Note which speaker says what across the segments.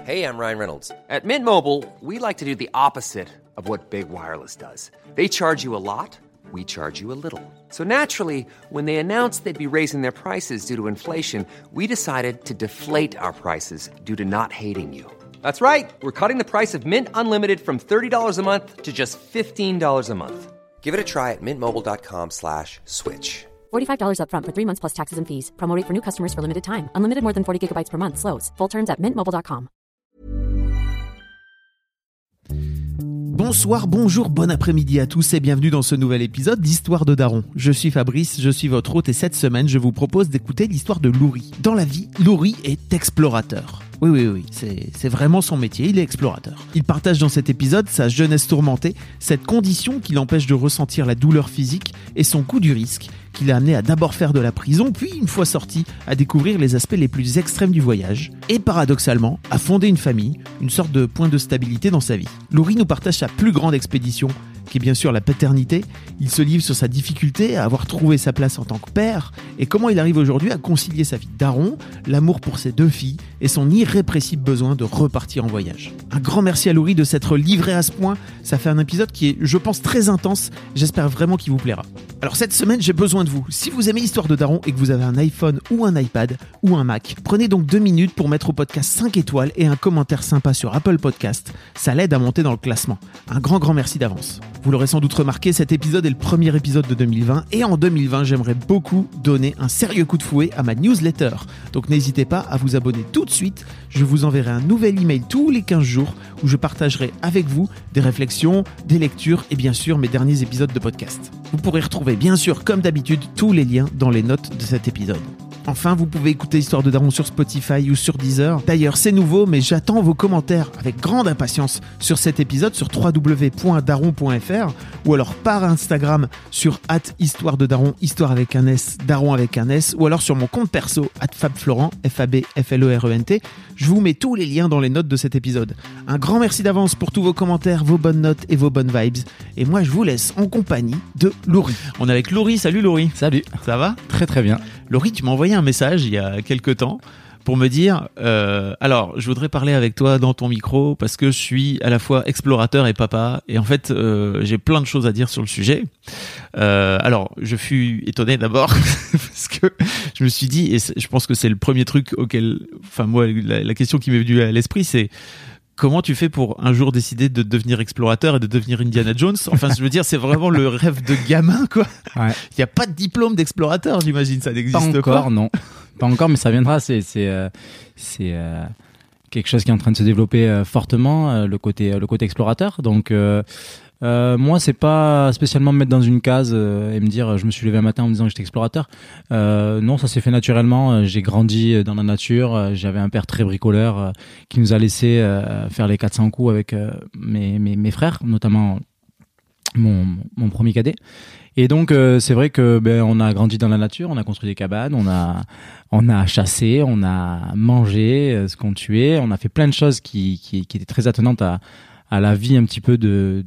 Speaker 1: Hey, I'm Ryan Reynolds. At Mint Mobile, we like to do the opposite of what Big Wireless does. They charge you a lot, we charge you a little. So naturally, when they announced they'd be raising their prices due to inflation, we decided to deflate our prices due to not hating you. That's right. We're cutting the price of Mint Unlimited from $30 a month to just $15 a month. Give it a try at mintmobile.com/switch.
Speaker 2: $45 up front for 3 months plus taxes and fees. Promo rate for new customers for limited time. Unlimited more than 40 gigabytes per month. Slows full terms at mintmobile.com.
Speaker 3: Bonsoir, bonjour, bon après-midi à tous et bienvenue dans ce nouvel épisode d'Histoire de Daron. Je suis Fabrice, je suis votre hôte et cette semaine, je vous propose d'écouter l'histoire de Loury. Dans la vie, Loury est explorateur. Oui, c'est vraiment son métier, il est explorateur. Il partage dans cet épisode sa jeunesse tourmentée, cette condition qui l'empêche de ressentir la douleur physique et son coup du risque qui l'a amené à d'abord faire de la prison, puis une fois sorti, à découvrir les aspects les plus extrêmes du voyage, et paradoxalement, à fonder une famille, une sorte de point de stabilité dans sa vie. Loury nous partage sa plus grande expédition, qui est bien sûr la paternité. Il se livre sur sa difficulté à avoir trouvé sa place en tant que père, et comment il arrive aujourd'hui à concilier sa vie de daron, l'amour pour ses 2 filles, et son irrépressible besoin de repartir en voyage. Un grand merci à Loury de s'être livré à ce point, ça fait un épisode qui est, je pense, très intense, j'espère vraiment qu'il vous plaira. Alors cette semaine, j'ai besoin de vous. Si vous aimez Histoire de Daron et que vous avez un iPhone ou un iPad ou un Mac, prenez donc 2 minutes pour mettre au podcast 5 étoiles et un commentaire sympa sur Apple Podcast. Ça l'aide à monter dans le classement. Un grand merci d'avance. Vous l'aurez sans doute remarqué, cet épisode est le premier épisode de 2020 et en 2020, j'aimerais beaucoup donner un sérieux coup de fouet à ma newsletter. Donc n'hésitez pas à vous abonner tout de suite. Je vous enverrai un nouvel email tous les 15 jours où je partagerai avec vous des réflexions, des lectures et bien sûr mes derniers épisodes de podcast. Vous pourrez retrouver bien sûr comme d'habitude tous les liens dans les notes de cet épisode. Enfin, vous pouvez écouter Histoire de Daron sur Spotify ou sur Deezer. D'ailleurs, c'est nouveau, mais j'attends vos commentaires avec grande impatience sur cet épisode sur www.daron.fr ou alors par Instagram sur @histoirededaron, histoire avec un S, daron avec un S, ou alors sur mon compte perso @fabflorent, FABFLERENT. Je vous mets tous les liens dans les notes de cet épisode. Un grand merci d'avance pour tous vos commentaires, vos bonnes notes et vos bonnes vibes. Et moi, je vous laisse en compagnie de Loury. On est avec Loury. Salut Loury.
Speaker 4: Salut.
Speaker 3: Ça va ?
Speaker 4: Très bien.
Speaker 3: Loury, tu m'as envoyé un message il y a quelques temps pour me dire alors je voudrais parler avec toi dans ton micro parce que je suis à la fois explorateur et papa et en fait j'ai plein de choses à dire sur le sujet. Alors je fus étonné d'abord parce que je me suis dit, et je pense que c'est le premier truc auquel, enfin moi la question qui m'est venue à l'esprit, c'est comment tu fais pour un jour décider de devenir explorateur et de devenir Indiana Jones ? Enfin, je veux dire, c'est vraiment le rêve de gamin, quoi. Ouais. Il n'y a pas de diplôme d'explorateur, j'imagine, ça n'existe pas.
Speaker 4: Pas encore, non. Pas encore, mais ça viendra. C'est quelque chose qui est en train de se développer fortement, le côté explorateur. Donc, moi, c'est pas spécialement me mettre dans une case et me dire je me suis levé un matin en me disant que j'étais explorateur. Non, ça s'est fait naturellement. J'ai grandi dans la nature. J'avais un père très bricoleur qui nous a laissé faire les 400 coups avec mes frères, notamment mon premier cadet. Et donc c'est vrai que on a grandi dans la nature, on a construit des cabanes, on a chassé, on a mangé ce qu'on tuait, on a fait plein de choses qui étaient très attenantes à la vie un petit peu de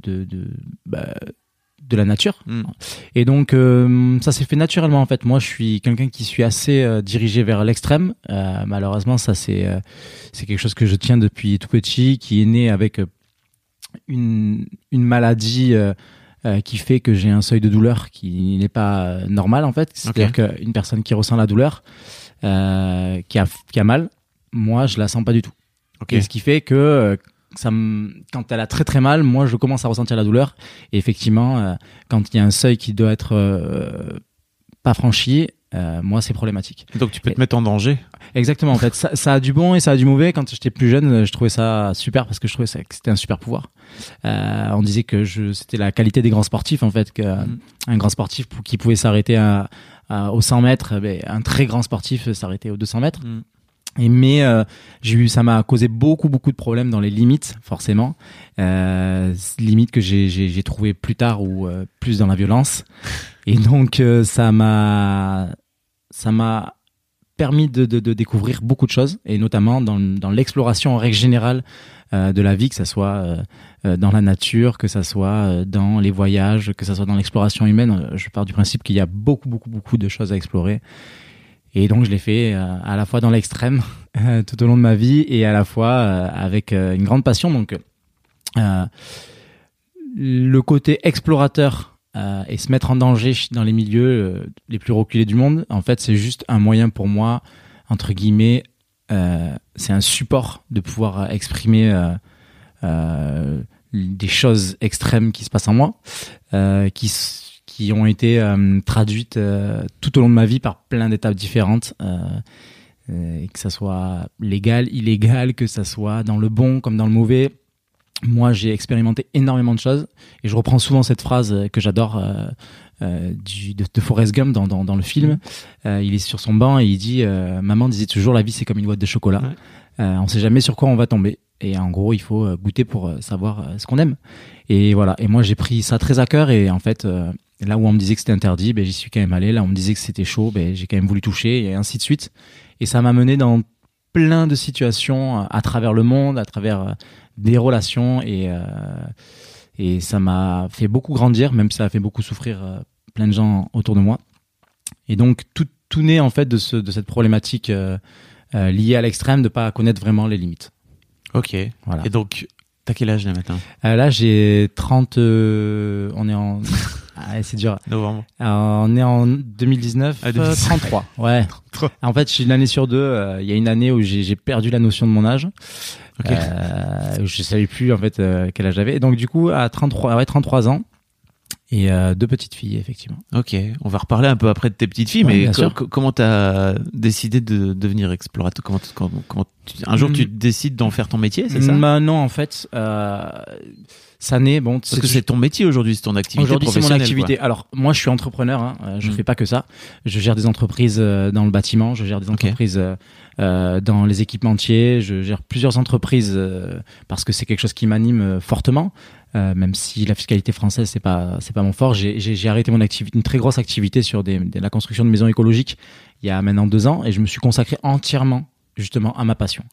Speaker 4: la nature. Et donc ça s'est fait naturellement en fait. Moi je suis quelqu'un qui suis assez dirigé vers l'extrême. Malheureusement ça c'est quelque chose que je tiens depuis tout petit, qui est né avec une maladie qui fait que j'ai un seuil de douleur qui n'est pas normal en fait. C'est-à-dire qu'une personne qui ressent la douleur, qui a mal, moi je la sens pas du tout. Et ce qui fait que quand elle a très très mal, moi je commence à ressentir la douleur. Et effectivement, quand il y a un seuil qui doit être pas franchi, moi c'est problématique.
Speaker 3: Donc tu peux te mettre en danger.
Speaker 4: Exactement, en fait, ça a du bon et ça a du mauvais. Quand j'étais plus jeune, je trouvais ça super parce que je trouvais que c'était un super pouvoir. On disait que c'était la qualité des grands sportifs en fait, un grand sportif qui pouvait s'arrêter aux 100 mètres, un très grand sportif s'arrêtait aux 200 mètres. Mais ça m'a causé beaucoup de problèmes dans les limites, forcément, limites que j'ai trouvées plus tard ou plus dans la violence. Et donc ça m'a permis de découvrir beaucoup de choses, et notamment dans l'exploration en règle générale de la vie, que ça soit dans la nature, que ça soit dans les voyages, que ça soit dans l'exploration humaine. Je pars du principe qu'il y a beaucoup de choses à explorer. Et donc je l'ai fait à la fois dans l'extrême tout au long de ma vie et à la fois avec une grande passion. Donc le côté explorateur et se mettre en danger dans les milieux les plus reculés du monde, en fait, c'est juste un moyen pour moi, entre guillemets, c'est un support de pouvoir exprimer des choses extrêmes qui se passent en moi, qui ont été traduites tout au long de ma vie par plein d'étapes différentes, que ça soit légal, illégal, que ça soit dans le bon comme dans le mauvais. Moi, j'ai expérimenté énormément de choses et je reprends souvent cette phrase que j'adore de Forrest Gump dans le film. Il est sur son banc et il dit maman disait toujours la vie c'est comme une boîte de chocolat. On sait jamais sur quoi on va tomber et en gros il faut goûter pour savoir ce qu'on aime. Et voilà. Et moi j'ai pris ça très à cœur et en fait là où on me disait que c'était interdit, j'y suis quand même allé. Là où on me disait que c'était chaud, j'ai quand même voulu toucher et ainsi de suite. Et ça m'a mené dans plein de situations à travers le monde, à travers des relations et ça m'a fait beaucoup grandir, même si ça a fait beaucoup souffrir plein de gens autour de moi. Et donc tout naît en fait de cette problématique liée à l'extrême de pas connaître vraiment les limites.
Speaker 3: Ok.
Speaker 4: Voilà.
Speaker 3: Et donc t'as quel âge là maintenant?
Speaker 4: Là j'ai 30. On est en c'est dur.
Speaker 3: Novembre.
Speaker 4: On est en 2019. 33. Ouais. 33. En fait, je suis une année sur deux. Il y a une année où j'ai perdu la notion de mon âge. Okay. Je savais plus en fait quel âge j'avais. Et donc du coup à 33 ans et deux petites filles effectivement.
Speaker 3: Ok, on va reparler un peu après de tes petites filles, mais comment t'as décidé de devenir explorateur? Un jour tu décides d'en faire ton métier, c'est ça?
Speaker 4: Non, en fait, ça naît
Speaker 3: parce que c'est ton métier aujourd'hui, c'est ton activité
Speaker 4: aujourd'hui,
Speaker 3: professionnelle.
Speaker 4: C'est mon activité. Quoi. Alors moi, je suis entrepreneur. Je fais pas que ça. Je gère des entreprises dans le bâtiment. Je gère des entreprises dans les équipementiers. Je gère plusieurs entreprises parce que c'est quelque chose qui m'anime fortement. Même si la fiscalité française c'est pas mon fort, j'ai arrêté mon activité, une très grosse activité sur la construction de maisons écologiques il y a maintenant 2 ans et je me suis consacré entièrement justement à ma passion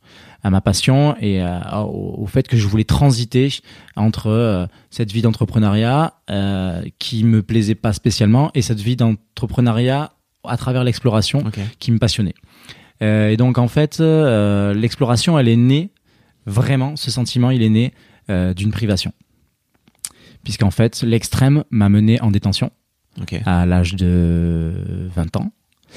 Speaker 4: et au fait que je voulais transiter entre cette vie d'entrepreneuriat qui me plaisait pas spécialement et cette vie d'entrepreneuriat à travers l'exploration qui me passionnait. Et donc en fait l'exploration elle est née vraiment, ce sentiment il est né d'une privation. Puisqu'en fait, l'extrême m'a mené en détention à l'âge de 20 ans.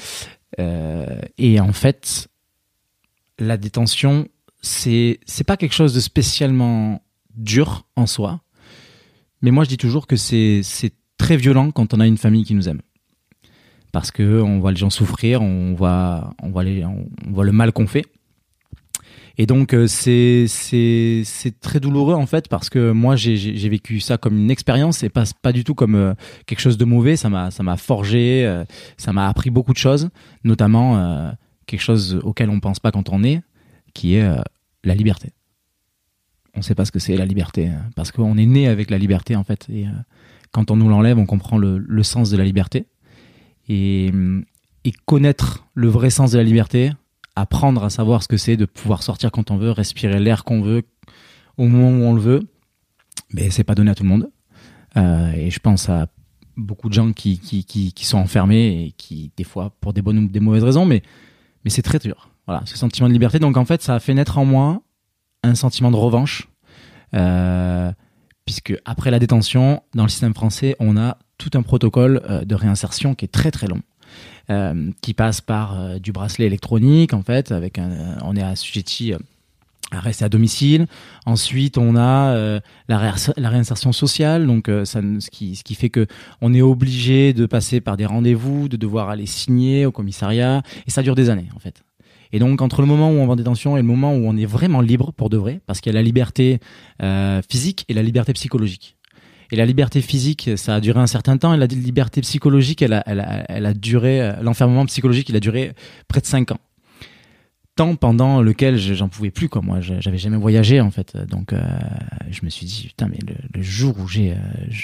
Speaker 4: Et en fait, la détention, c'est pas quelque chose de spécialement dur en soi. Mais moi, je dis toujours que c'est très violent quand on a une famille qui nous aime. Parce que on voit les gens souffrir, on voit le mal qu'on fait. Et donc c'est très douloureux en fait parce que moi j'ai vécu ça comme une expérience et pas du tout comme quelque chose de mauvais. Ça m'a forgé, ça m'a appris beaucoup de choses, notamment quelque chose auquel on pense pas quand on est, qui est la liberté. On sait pas ce que c'est la liberté parce qu'on est né avec la liberté en fait et quand on nous l'enlève, on comprend le sens de la liberté et connaître le vrai sens de la liberté. Apprendre à savoir ce que c'est de pouvoir sortir quand on veut, respirer l'air qu'on veut au moment où on le veut, mais c'est pas donné à tout le monde. Et je pense à beaucoup de gens qui sont enfermés et qui, des fois, pour des bonnes ou des mauvaises raisons, mais c'est très dur. Voilà, ce sentiment de liberté. Donc en fait, ça a fait naître en moi un sentiment de revanche, puisque après la détention, dans le système français, on a tout un protocole de réinsertion qui est très très long. Qui passe par du bracelet électronique en fait, on est assujetti à rester à domicile. Ensuite, on a la réinsertion sociale, donc ce qui fait que on est obligé de passer par des rendez-vous, de devoir aller signer au commissariat, et ça dure des années en fait. Et donc entre le moment où on va en détention et le moment où on est vraiment libre pour de vrai, parce qu'il y a la liberté physique et la liberté psychologique. Et la liberté physique, ça a duré un certain temps, et la liberté psychologique, elle a duré, l'enfermement psychologique, il a duré près de 5 ans. Temps pendant lequel j'en pouvais plus, quoi. Moi, j'avais jamais voyagé, en fait. Donc, je me suis dit, putain, mais le jour où je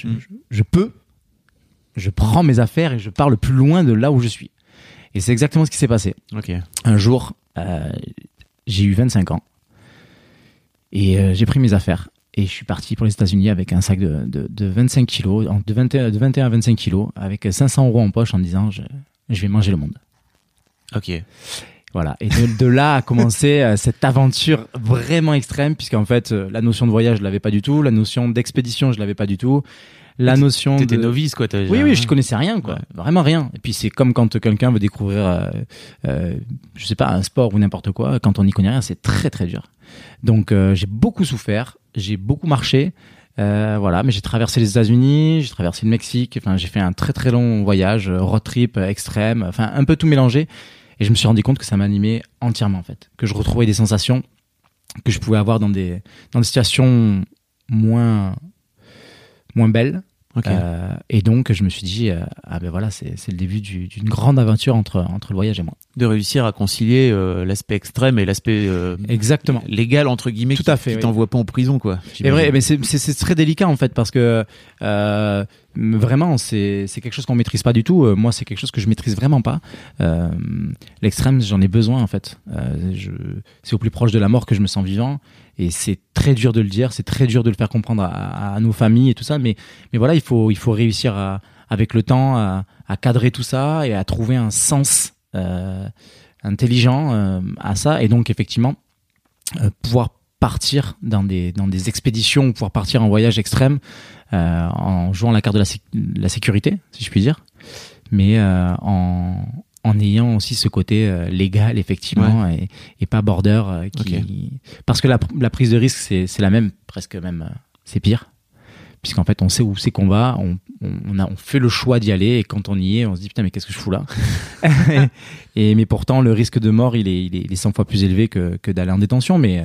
Speaker 4: prends mes affaires et je pars le plus loin de là où je suis. Et c'est exactement ce qui s'est passé. Un jour, j'ai eu 25 ans et j'ai pris mes affaires. Et je suis parti pour les États-Unis avec un sac de 25 kilos, de 21 à 25 kilos, avec 500 € en poche en me disant je vais manger le monde.
Speaker 3: Ok.
Speaker 4: Voilà. Et de là a commencé cette aventure vraiment extrême, puisqu'en fait, la notion de voyage, je l'avais pas du tout. La notion d'expédition, je l'avais pas du tout. La notion
Speaker 3: T'étais novice, quoi.
Speaker 4: Oui, je connaissais rien, quoi. Ouais. Vraiment rien. Et puis c'est comme quand quelqu'un veut découvrir, je sais pas, un sport ou n'importe quoi. Quand on n'y connaît rien, c'est très très dur. Donc j'ai beaucoup souffert, j'ai beaucoup marché, voilà. Mais j'ai traversé les États-Unis, j'ai traversé le Mexique. Enfin, j'ai fait un très très long voyage, road trip extrême. Enfin, un peu tout mélangé. Et je me suis rendu compte que ça m'animait entièrement, en fait. Que je retrouvais des sensations que je pouvais avoir dans des situations moins belle.
Speaker 3: Okay.
Speaker 4: Et donc je me suis dit ben voilà, c'est le début d'une grande aventure entre le voyage et moi.
Speaker 3: De réussir à concilier l'aspect extrême et l'aspect
Speaker 4: exactement
Speaker 3: légal entre guillemets,
Speaker 4: tout à fait,
Speaker 3: qui t'envoie pas en prison, quoi.
Speaker 4: C'est vrai, mais c'est très délicat en fait, parce que vraiment c'est quelque chose qu'on maîtrise pas du tout. Moi, c'est quelque chose que je maîtrise vraiment pas. L'extrême, j'en ai besoin en fait. C'est au plus proche de la mort que je me sens vivant. Et c'est très dur de le dire, c'est très dur de le faire comprendre à nos familles et tout ça, mais voilà, il faut réussir avec le temps à cadrer tout ça et à trouver un sens intelligent à ça, et donc effectivement pouvoir partir dans des expéditions, ou pouvoir partir en voyage extrême en jouant la carte de la sécurité, si je puis dire, mais en ayant aussi ce côté légal, effectivement, ouais. et pas border okay. Parce que la prise de risque, c'est la même, presque même, c'est pire, puisqu'en fait on sait où c'est qu'on va, on fait le choix d'y aller, et quand on y est, on se dit putain, mais qu'est-ce que je fous là. mais pourtant le risque de mort il est 100 fois plus élevé que d'aller en détention, mais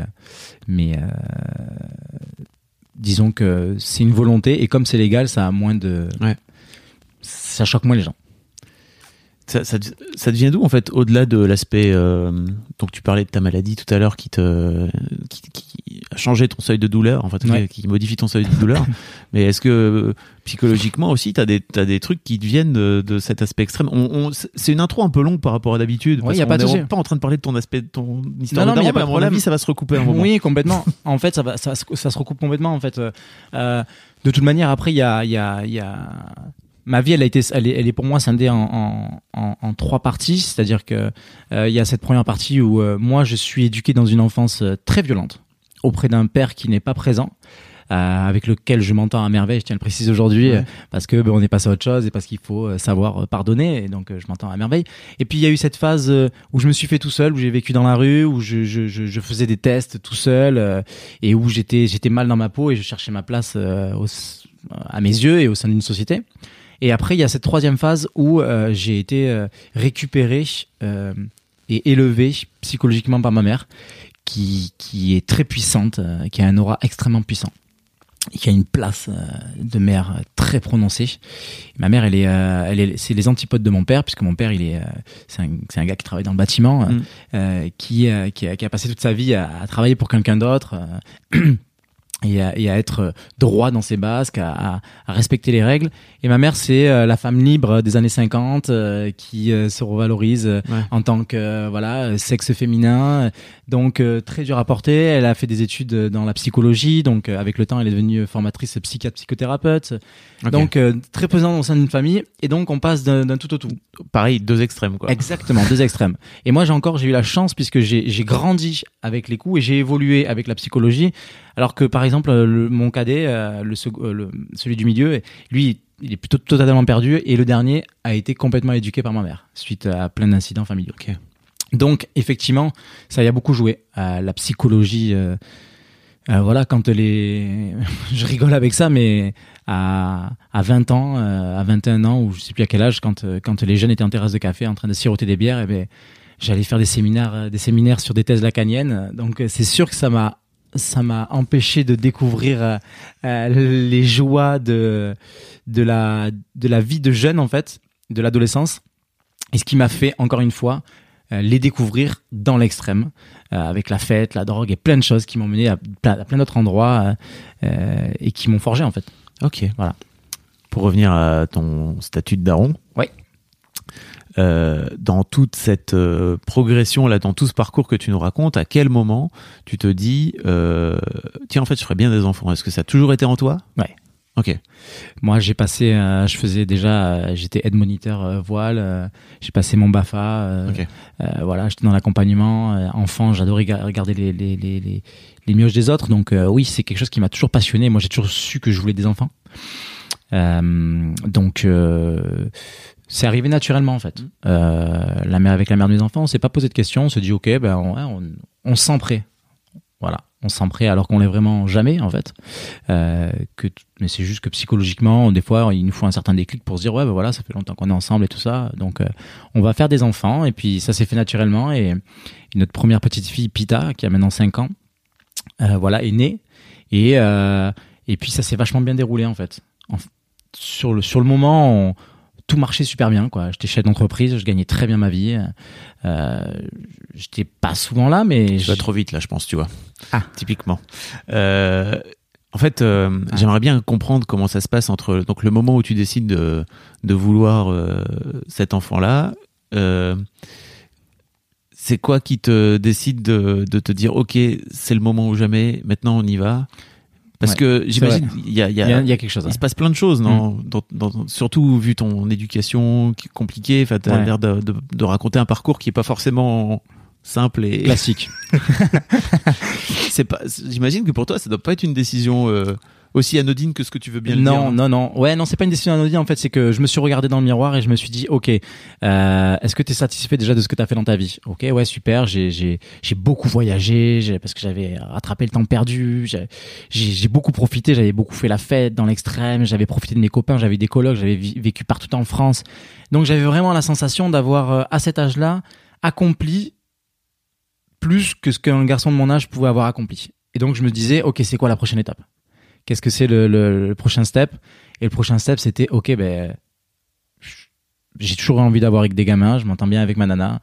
Speaker 4: disons que c'est une volonté, et comme c'est légal, ça a moins de ça choque moins les gens.
Speaker 3: Ça devient d'où, en fait, au-delà de l'aspect donc tu parlais de ta maladie tout à l'heure qui a changé ton seuil de douleur, en fait, qui modifie ton seuil de douleur. Mais est-ce que psychologiquement aussi t'as des trucs qui te viennent de cet aspect extrême? C'est une intro un peu longue par rapport à d'habitude, parce qu'on n'est pas en train de parler de ton aspect, de ton histoire de daron, mais à mon avis ça va se recouper à un moment.
Speaker 4: Oui, complètement. En fait, ça se recoupe complètement, en fait. De toute manière, après il y a ma vie, elle est pour moi scindée en 3 parties. C'est-à-dire que il y a cette première partie où moi je suis éduqué dans une enfance très violente auprès d'un père qui n'est pas présent, avec lequel je m'entends à merveille. Je tiens à le préciser aujourd'hui, parce que on est passé à autre chose et parce qu'il faut savoir pardonner. Et donc je m'entends à merveille. Et puis il y a eu cette phase où je me suis fait tout seul, où j'ai vécu dans la rue, où je faisais des tests tout seul, et où j'étais mal dans ma peau, et je cherchais ma place à mes yeux et au sein d'une société. Et après, il y a cette 3e phase où j'ai été récupéré et élevé psychologiquement par ma mère, qui est très puissante, qui a un aura extrêmement puissant, et qui a une place de mère très prononcée. Et ma mère, c'est les antipodes de mon père, puisque mon père, c'est un gars qui travaille dans le bâtiment, qui a passé toute sa vie à travailler pour quelqu'un d'autre. Et à être droit dans ses basques, à respecter les règles. Et ma mère, c'est la femme libre des années 50 qui se revalorise en tant que sexe féminin. Donc très dur à porter. Elle a fait des études dans la psychologie, donc avec le temps elle est devenue formatrice psychiatre, psychothérapeute. Okay. Donc très présente au sein d'une famille, et donc on passe d'un tout au tout.
Speaker 3: Pareil, 2 extrêmes, quoi.
Speaker 4: Exactement, 2 extrêmes. Et moi j'ai eu la chance, puisque j'ai grandi avec les coups et j'ai évolué avec la psychologie, alors que par exemple mon cadet, celui du milieu, lui il est plutôt totalement perdu, et le dernier a été complètement éduqué par ma mère suite à plein d'incidents familiaux.
Speaker 3: Okay.
Speaker 4: Donc effectivement, ça y a beaucoup joué. La psychologie, voilà, quand je rigole avec ça, mais à 20 ans, à 21 ans, ou je sais plus à quel âge, quand les jeunes étaient en terrasse de café en train de siroter des bières, et ben j'allais faire des séminaires sur des thèses lacaniennes. Donc c'est sûr que ça m'a empêché de découvrir les joies de la vie de jeune, en fait, de l'adolescence, et ce qui m'a fait, encore une fois, les découvrir dans l'extrême, avec la fête, la drogue et plein de choses qui m'ont mené à plein d'autres endroits, et qui m'ont forgé, en fait.
Speaker 3: Ok.
Speaker 4: Voilà.
Speaker 3: Pour revenir à ton statut de daron.
Speaker 4: Oui.
Speaker 3: Dans toute cette progression là, dans tout ce parcours que tu nous racontes, à quel moment tu te dis tiens, en fait je ferais bien des enfants? Est-ce que ça a toujours été en toi?
Speaker 4: Ouais.
Speaker 3: Ok.
Speaker 4: Moi, j'ai passé, j'étais aide moniteur voile, j'ai passé mon BAFA,
Speaker 3: Ok.
Speaker 4: voilà, j'étais dans l'accompagnement. Enfant, j'adorais regarder les mioches des autres, donc oui, c'est quelque chose qui m'a toujours passionné. Moi, j'ai toujours su que je voulais des enfants. Donc c'est arrivé naturellement en fait. Avec la mère de mes enfants, on s'est pas posé de questions, on se dit ok, on se sent prêt. Voilà, on se sent prêt alors qu'on l'est vraiment jamais en fait. Mais c'est juste que psychologiquement, des fois, il nous faut un certain déclic pour se dire voilà, ça fait longtemps qu'on est ensemble et tout ça, donc on va faire des enfants. Et puis ça s'est fait naturellement et notre première petite fille Pita, qui a maintenant 5 ans, voilà, est née et puis ça s'est vachement bien déroulé en fait. Sur le moment, tout marchait super bien, quoi. J'étais chef d'entreprise, je gagnais très bien ma vie. J'étais pas souvent là, mais
Speaker 3: Je vais trop vite là, je pense, tu vois.
Speaker 4: Ah.
Speaker 3: Typiquement. En fait, j'aimerais bien comprendre comment ça se passe entre donc le moment où tu décides de vouloir cet enfant-là. C'est quoi qui te décide de te dire ok, c'est le moment ou jamais. Maintenant, on y va. Parce que j'imagine il y a
Speaker 4: quelque chose.
Speaker 3: Il se passe plein de choses, non surtout vu ton éducation qui est compliquée. Enfin, t'as l'air de raconter un parcours qui est pas forcément simple et
Speaker 4: classique.
Speaker 3: J'imagine que pour toi, ça doit pas être une décision aussi anodine que ce que tu veux bien le dire.
Speaker 4: Non. Ouais, non, c'est pas une décision anodine. En fait, c'est que je me suis regardé dans le miroir et je me suis dit, ok, est-ce que t'es satisfait déjà de ce que t'as fait dans ta vie? Ok, ouais, super. J'ai beaucoup voyagé, parce que j'avais rattrapé le temps perdu. J'ai beaucoup profité. J'avais beaucoup fait la fête dans l'extrême. J'avais profité de mes copains. J'avais des colocs. J'avais vécu partout en France. Donc, j'avais vraiment la sensation d'avoir, à cet âge-là, accompli plus que ce qu'un garçon de mon âge pouvait avoir accompli. Et donc, je me disais, ok, c'est quoi la prochaine étape? Qu'est-ce que c'est le prochain step? Et le prochain step, c'était, ok, j'ai toujours envie d'avoir avec des gamins, je m'entends bien avec ma nana,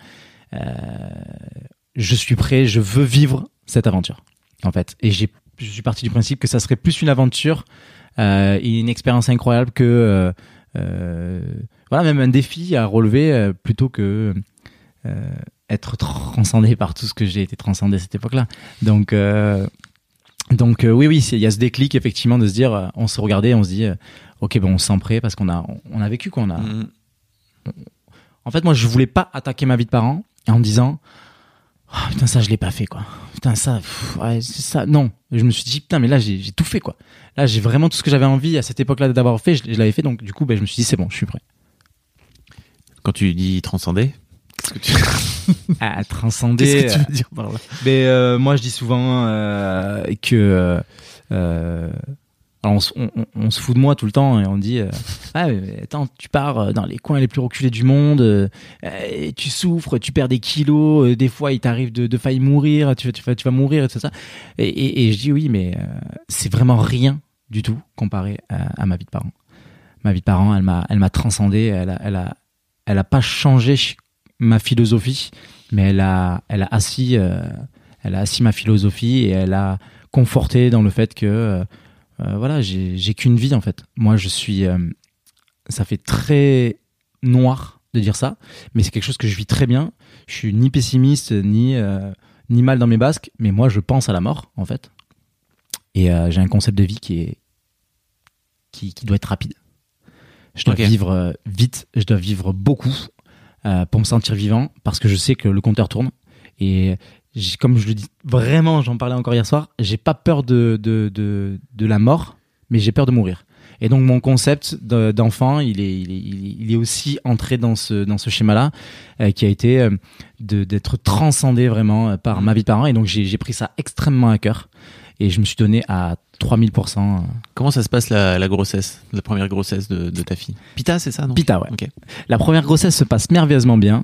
Speaker 4: je suis prêt, je veux vivre cette aventure, en fait. Et je suis parti du principe que ça serait plus une aventure, une expérience incroyable que, voilà, même un défi à relever, plutôt que être transcendé par tout ce que j'ai été transcendé à cette époque-là. Donc oui, il y a ce déclic effectivement de se dire, on se regardait, on se dit, ok, on se sent prêt parce qu'on a vécu quoi. En fait, moi, je voulais pas attaquer ma vie de parent en me disant, oh, putain ça je l'ai pas fait quoi. Putain ça, ouais, c'est ça. Non, je me suis dit putain mais là j'ai tout fait quoi. Là j'ai vraiment tout ce que j'avais envie à cette époque-là d'avoir fait, je l'avais fait. Donc du coup, je me suis dit c'est bon, je suis prêt.
Speaker 3: Quand tu dis transcender, qu'est-ce que tu
Speaker 4: transcender.
Speaker 3: Qu'est-ce que tu veux dire par là?
Speaker 4: Mais moi je dis souvent que alors on se fout de moi tout le temps et on dit attends, tu pars dans les coins les plus reculés du monde, tu souffres, tu perds des kilos, des fois il t'arrive de failli mourir, tu vas mourir et tout ça. Et je dis oui, mais c'est vraiment rien du tout comparé à ma vie de parent. Ma vie de parent, elle m'a transcendé, elle a pas changé ma philosophie, mais elle a assis ma philosophie et elle a conforté dans le fait que voilà, j'ai qu'une vie en fait. Moi, je suis ça fait très noir de dire ça, mais c'est quelque chose que je vis très bien. Je suis ni pessimiste ni mal dans mes basques, mais moi je pense à la mort en fait. Et j'ai un concept de vie qui doit être rapide. Je dois vivre vite, je dois vivre beaucoup pour me sentir vivant, parce que je sais que le compteur tourne. Et comme je le dis vraiment, j'en parlais encore hier soir, j'ai pas peur de la mort, mais j'ai peur de mourir. Et donc mon concept d'enfant, il est aussi entré dans ce schéma-là, qui a été d'être transcendé vraiment par ma vie de parent. Et donc j'ai pris ça extrêmement à cœur et je me suis donné à 3000%.
Speaker 3: Comment ça se passe la grossesse, la première grossesse de ta fille? Pita, c'est ça, non?
Speaker 4: Pita, ouais.
Speaker 3: Okay.
Speaker 4: La première grossesse se passe merveilleusement bien.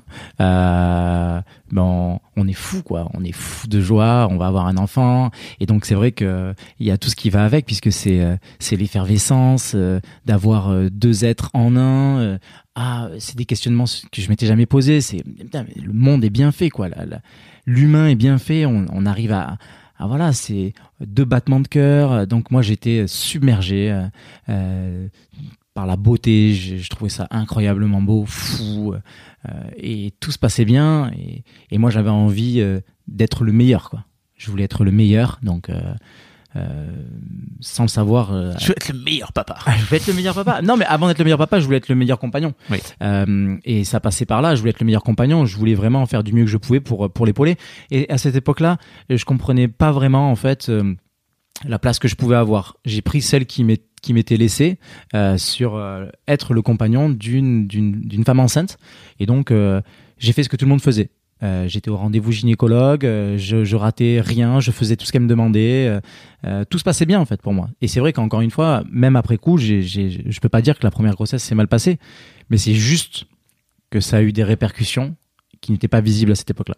Speaker 4: On est fou, quoi. On est fou de joie. On va avoir un enfant. Et donc, c'est vrai que il y a tout ce qui va avec, puisque c'est l'effervescence, d'avoir deux êtres en un. C'est des questionnements que je m'étais jamais posés. Le monde est bien fait, quoi. L'humain est bien fait. On arrive à voilà, c'est 2 battements de cœur. Donc moi j'étais submergé par la beauté. Je trouvais ça incroyablement beau, fou, et tout se passait bien. Et moi j'avais envie d'être le meilleur, quoi. Je voulais être le meilleur. Donc sans le savoir.
Speaker 3: Je veux être le meilleur papa.
Speaker 4: Je vais être le meilleur papa. Non, mais avant d'être le meilleur papa, je voulais être le meilleur compagnon.
Speaker 3: Oui.
Speaker 4: Et ça passait par là. Je voulais être le meilleur compagnon. Je voulais vraiment faire du mieux que je pouvais pour l'épauler. Et à cette époque-là, je comprenais pas vraiment en fait la place que je pouvais avoir. J'ai pris celle qui m'était laissée sur être le compagnon d'une femme enceinte. Et donc j'ai fait ce que tout le monde faisait. J'étais au rendez-vous gynécologue, je ratais rien, je faisais tout ce qu'elle me demandait, tout se passait bien en fait pour moi. Et c'est vrai qu'encore une fois, même après coup, je peux pas dire que la première grossesse s'est mal passée, mais c'est juste que ça a eu des répercussions qui n'étaient pas visibles à cette époque-là.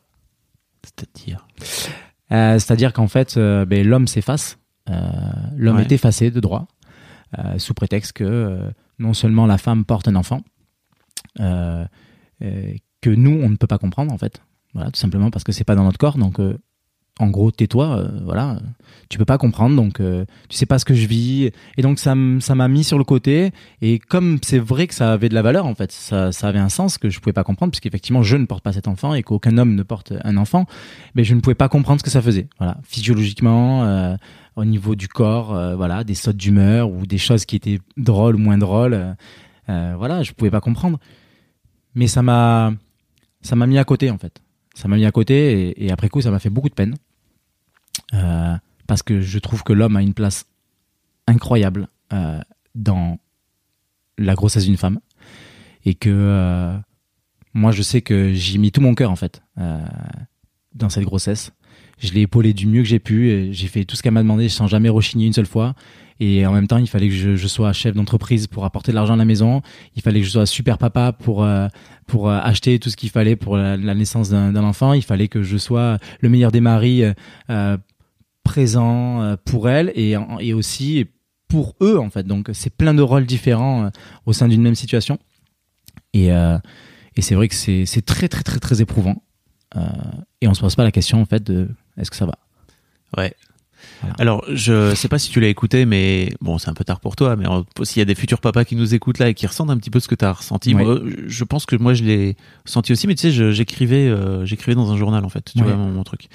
Speaker 4: C'est-à-dire qu'en fait, l'homme s'efface, l'homme est effacé de droit, sous prétexte que non seulement la femme porte un enfant, que nous on ne peut pas comprendre en fait. Voilà, tout simplement parce que c'est pas dans notre corps. Donc, en gros, tais-toi. Voilà, tu peux pas comprendre. Donc, tu sais pas ce que je vis. Et donc, ça m'a mis sur le côté. Et comme c'est vrai que ça avait de la valeur, en fait, ça avait un sens que je pouvais pas comprendre, puisqu'effectivement, je ne porte pas cet enfant et qu'aucun homme ne porte un enfant. Mais je ne pouvais pas comprendre ce que ça faisait. Voilà, physiologiquement, au niveau du corps, voilà, des sautes d'humeur ou des choses qui étaient drôles ou moins drôles. Voilà, je pouvais pas comprendre. Mais ça m'a mis à côté en fait. Ça m'a mis à côté et après coup ça m'a fait beaucoup de peine parce que je trouve que l'homme a une place incroyable dans la grossesse d'une femme et que moi je sais que j'y ai mis tout mon cœur en fait dans cette grossesse. Je l'ai épaulée du mieux que j'ai pu et j'ai fait tout ce qu'elle m'a demandé sans jamais rechigner une seule fois. Et en même temps, il fallait que je sois chef d'entreprise pour apporter de l'argent à la maison. Il fallait que je sois super papa pour acheter tout ce qu'il fallait pour la naissance d'un enfant. Il fallait que je sois le meilleur des maris présent pour elle et aussi pour eux en fait. Donc c'est plein de rôles différents au sein d'une même situation. Et c'est vrai que c'est très très très très éprouvant. Et on se pose pas la question en fait de est-ce que ça va.
Speaker 3: Ouais.
Speaker 4: Voilà.
Speaker 3: Alors, je sais pas si tu l'as écouté, mais bon, c'est un peu tard pour toi, mais s'il y a des futurs papas qui nous écoutent là et qui ressentent un petit peu ce que tu as ressenti,
Speaker 4: ouais.
Speaker 3: moi, je pense que moi je l'ai senti aussi, mais tu sais, j'écrivais dans un journal en fait, tu vois mon truc.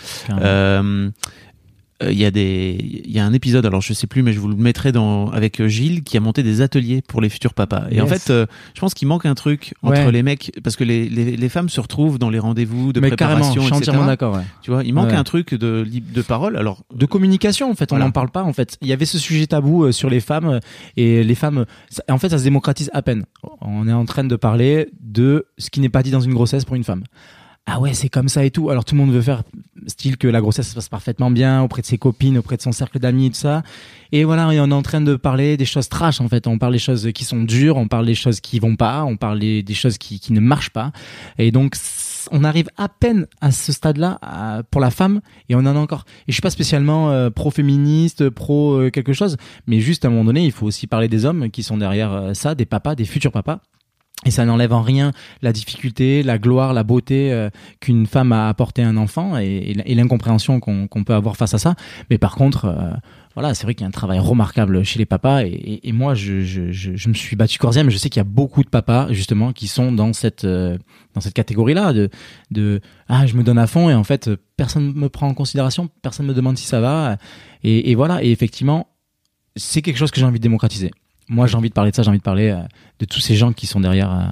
Speaker 3: Il y a un épisode, alors je sais plus, mais je vous le mettrai avec Gilles qui a monté des ateliers pour les futurs papas. Et
Speaker 4: yes.
Speaker 3: en fait, je pense qu'il manque un truc entre les mecs, parce que les femmes se retrouvent dans les rendez-vous de préparation,
Speaker 4: carrément, je suis entièrement d'accord. Ouais.
Speaker 3: Tu vois, il manque un truc de parole. Alors,
Speaker 4: de communication en fait, on n'en parle pas en fait. Il y avait ce sujet tabou sur les femmes et les femmes. En fait, ça se démocratise à peine. On est en train de parler de ce qui n'est pas dit dans une grossesse pour une femme. Ah ouais, c'est comme ça et tout. Alors tout le monde veut faire style que la grossesse se passe parfaitement bien auprès de ses copines, auprès de son cercle d'amis et tout ça. Et voilà, et on est en train de parler des choses trash en fait. On parle des choses qui sont dures, on parle des choses qui vont pas, on parle des choses qui ne marchent pas. Et donc on arrive à peine à ce stade-là pour la femme et on en a encore. Et je suis pas spécialement pro-féministe, pro quelque chose, mais juste à un moment donné, il faut aussi parler des hommes qui sont derrière ça, des papas, des futurs papas. Et ça n'enlève en rien la difficulté, la gloire, la beauté qu'une femme a apporté à un enfant et l'incompréhension qu'on peut avoir face à ça. Mais par contre, voilà, c'est vrai qu'il y a un travail remarquable chez les papas et moi, je me suis battu corps et âme, mais je sais qu'il y a beaucoup de papas justement qui sont dans cette catégorie-là de je me donne à fond et en fait personne me prend en considération, personne me demande si ça va et voilà. Et effectivement, c'est quelque chose que j'ai envie de démocratiser. Moi, j'ai envie de parler de ça, j'ai envie de parler de tous ces gens qui sont derrière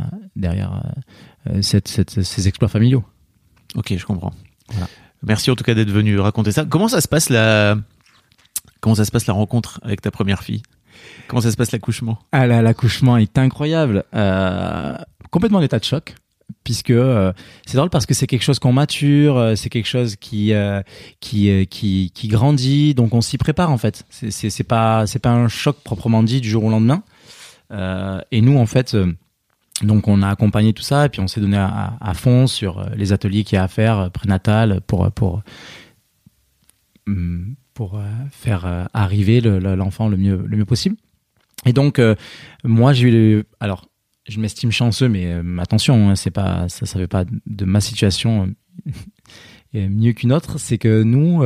Speaker 4: ces exploits familiaux.
Speaker 3: Ok, je comprends.
Speaker 4: Voilà.
Speaker 3: Merci en tout cas d'être venu raconter ça. Comment ça se passe la rencontre avec ta première fille ? Comment ça se passe l'accouchement ?
Speaker 4: Ah là, l'accouchement est incroyable. Complètement en état de choc. Puisque c'est drôle parce que c'est quelque chose qu'on mature, c'est quelque chose qui grandit, donc on s'y prépare en fait. C'est pas un choc proprement dit du jour au lendemain. Et nous en fait, donc on a accompagné tout ça et puis on s'est donné à fond sur les ateliers qu'il y a à faire prénatal pour faire arriver l'enfant le mieux possible. Et donc moi j'ai eu je m'estime chanceux, mais attention, ça fait pas de ma situation mieux qu'une autre. C'est que nous,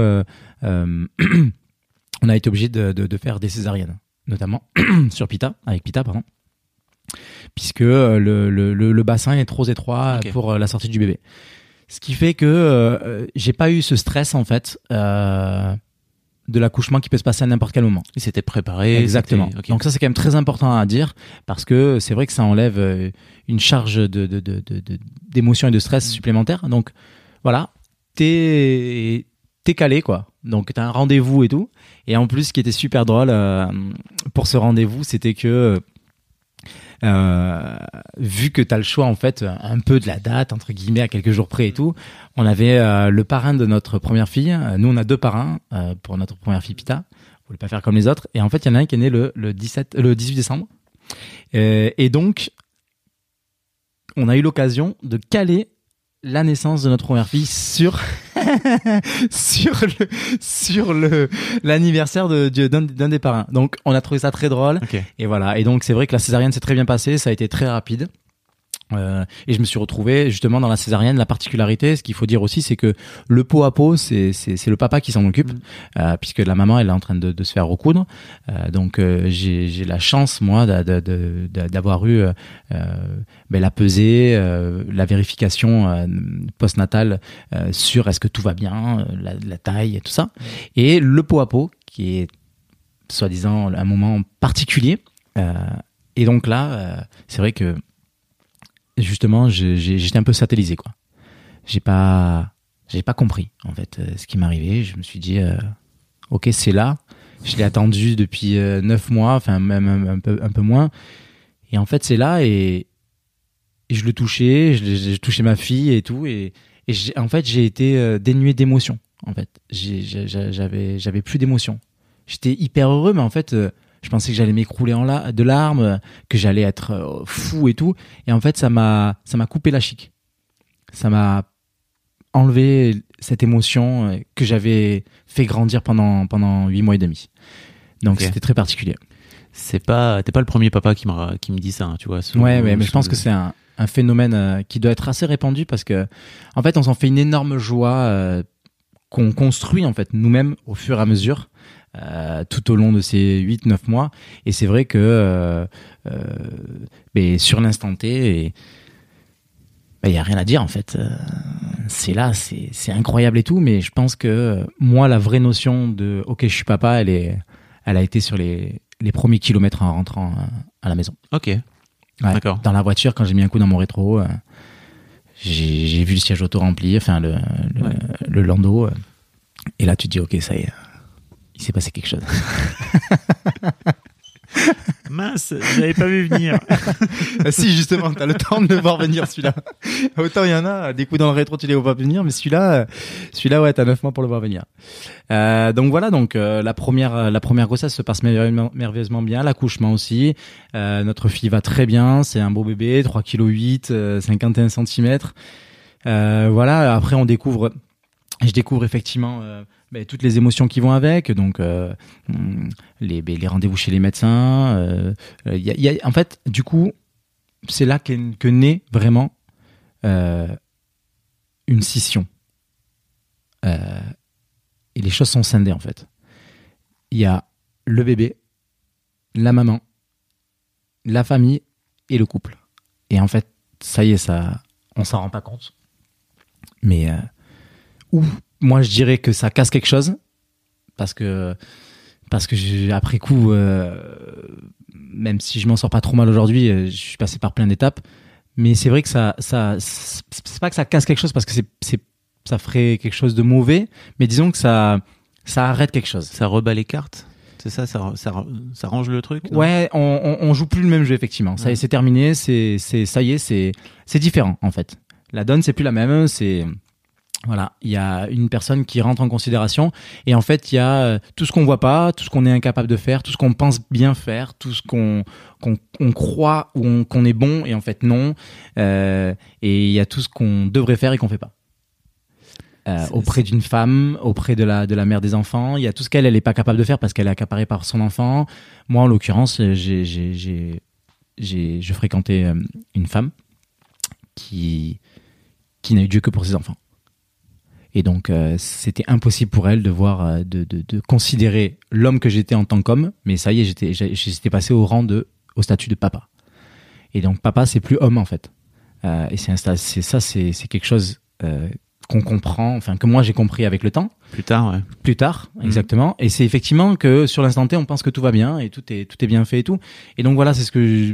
Speaker 4: on a été obligé de faire des césariennes, notamment avec Pita, pardon, puisque le bassin est trop étroit pour la sortie du bébé. Ce qui fait que j'ai pas eu ce stress en fait de l'accouchement qui peut se passer à n'importe quel moment.
Speaker 3: Et c'était préparé.
Speaker 4: Exactement.
Speaker 3: Okay.
Speaker 4: Donc ça, c'est quand même très important à dire parce que c'est vrai que ça enlève une charge d'émotion et de stress supplémentaire. Donc voilà, t'es calé, quoi. Donc t'as un rendez-vous et tout. Et en plus, ce qui était super drôle pour ce rendez-vous, c'était que vu que t'as le choix en fait un peu de la date entre guillemets à quelques jours près et tout, on avait le parrain de notre première fille. Nous on a 2 parrains pour notre première fille Pita. On voulait pas faire comme les autres. Et en fait il y en a un qui est né le 18 décembre. Et donc on a eu l'occasion de caler la naissance de notre première fille sur l'anniversaire d'un des parrains. Donc on a trouvé ça très drôle.
Speaker 3: Okay.
Speaker 4: Et voilà. Et donc c'est vrai que la césarienne s'est très bien passée, ça a été très rapide. Et je me suis retrouvé justement dans la césarienne. La particularité, ce qu'il faut dire aussi, c'est que le pot à pot, c'est le papa qui s'en occupe, puisque la maman elle est en train de se faire recoudre. Donc j'ai la chance moi d'avoir eu la pesée, la vérification postnatale sur est-ce que tout va bien, la taille et tout ça. Et le pot à pot qui est soi-disant un moment particulier. Et donc là, c'est vrai que justement, j'étais un peu satellisé, quoi. J'ai pas compris, en fait, ce qui m'arrivait. Je me suis dit, ok, c'est là. Je l'ai attendu depuis 9 mois, enfin, même un peu moins. Et en fait, c'est là et je le touchais, j'ai touché ma fille et tout. Et en fait, j'ai été dénué d'émotion, en fait. J'avais plus d'émotion. J'étais hyper heureux, mais en fait, je pensais que j'allais m'écrouler de larmes, que j'allais être fou et tout. Et en fait, ça m'a coupé la chic. Ça m'a enlevé cette émotion que j'avais fait grandir pendant 8 mois et demi. Donc, okay. C'était très particulier.
Speaker 3: T'es pas le premier papa qui me dit ça, hein, tu vois.
Speaker 4: Ouais, mais je pense que c'est un phénomène qui doit être assez répandu parce que, en fait, on s'en fait une énorme joie qu'on construit, en fait, nous-mêmes au fur et à mesure. Tout au long de ces 8-9 mois. Et c'est vrai que sur l'instant T, il n'y a rien à dire en fait. C'est là, c'est incroyable et tout, mais je pense que moi, la vraie notion de « ok, je suis papa », elle a été sur les premiers kilomètres en rentrant à la maison.
Speaker 3: Ok,
Speaker 4: ouais,
Speaker 3: d'accord.
Speaker 4: Dans la voiture, quand j'ai mis un coup dans mon rétro, j'ai vu le siège auto rempli, enfin le landau, et là tu te dis « ok, ça y est ». Il s'est passé quelque chose.
Speaker 3: Mince, j'avais pas vu venir.
Speaker 4: Si, justement, t'as le temps de le voir venir, celui-là. Autant il y en a, des coups dans le rétro, tu les vois pas venir, mais celui-là, ouais, t'as 9 mois pour le voir venir. Donc voilà, la première grossesse se passe merveilleusement bien, l'accouchement aussi. Notre fille va très bien, c'est un beau bébé, 3,8 kg, 51 cm. Voilà, après je découvre effectivement toutes les émotions qui vont avec, donc les rendez-vous chez les médecins. En fait, du coup, c'est là que naît vraiment une scission. Et les choses sont scindées, en fait. Il y a le bébé, la maman, la famille et le couple. Et en fait, ça y est, on s'en rend pas compte. Mais moi je dirais que ça casse quelque chose parce que après coup même si je m'en sors pas trop mal aujourd'hui, je suis passé par plein d'étapes, mais c'est vrai que ça c'est pas que ça casse quelque chose parce que ça ferait quelque chose de mauvais, mais disons que ça arrête quelque chose,
Speaker 3: ça rebat les cartes. C'est ça range le truc, non?
Speaker 4: Ouais, on joue plus le même jeu, effectivement. Ça y est, c'est terminé, ça y est, c'est différent en fait. La donne c'est plus la même, voilà, il y a une personne qui rentre en considération et en fait il y a tout ce qu'on voit pas, tout ce qu'on est incapable de faire, tout ce qu'on pense bien faire, tout ce qu'on croit ou qu'on est bon et en fait non, et il y a tout ce qu'on devrait faire et qu'on fait pas. Auprès d'une femme, auprès de la mère des enfants, il y a tout ce qu'elle est pas capable de faire parce qu'elle est accaparée par son enfant. Moi en l'occurrence, je fréquentais une femme qui n'a eu Dieu que pour ses enfants. Et donc, c'était impossible pour elle de voir, de considérer l'homme que j'étais en tant qu'homme. Mais ça y est, j'étais passé au statut de papa. Et donc, papa, c'est plus homme, en fait. Et c'est quelque chose qu'on comprend, enfin que moi j'ai compris avec le temps.
Speaker 3: Plus tard, ouais.
Speaker 4: Plus tard, exactement. Et c'est effectivement que sur l'instant T, on pense que tout va bien et tout est bien fait et tout. Et donc voilà, c'est ce que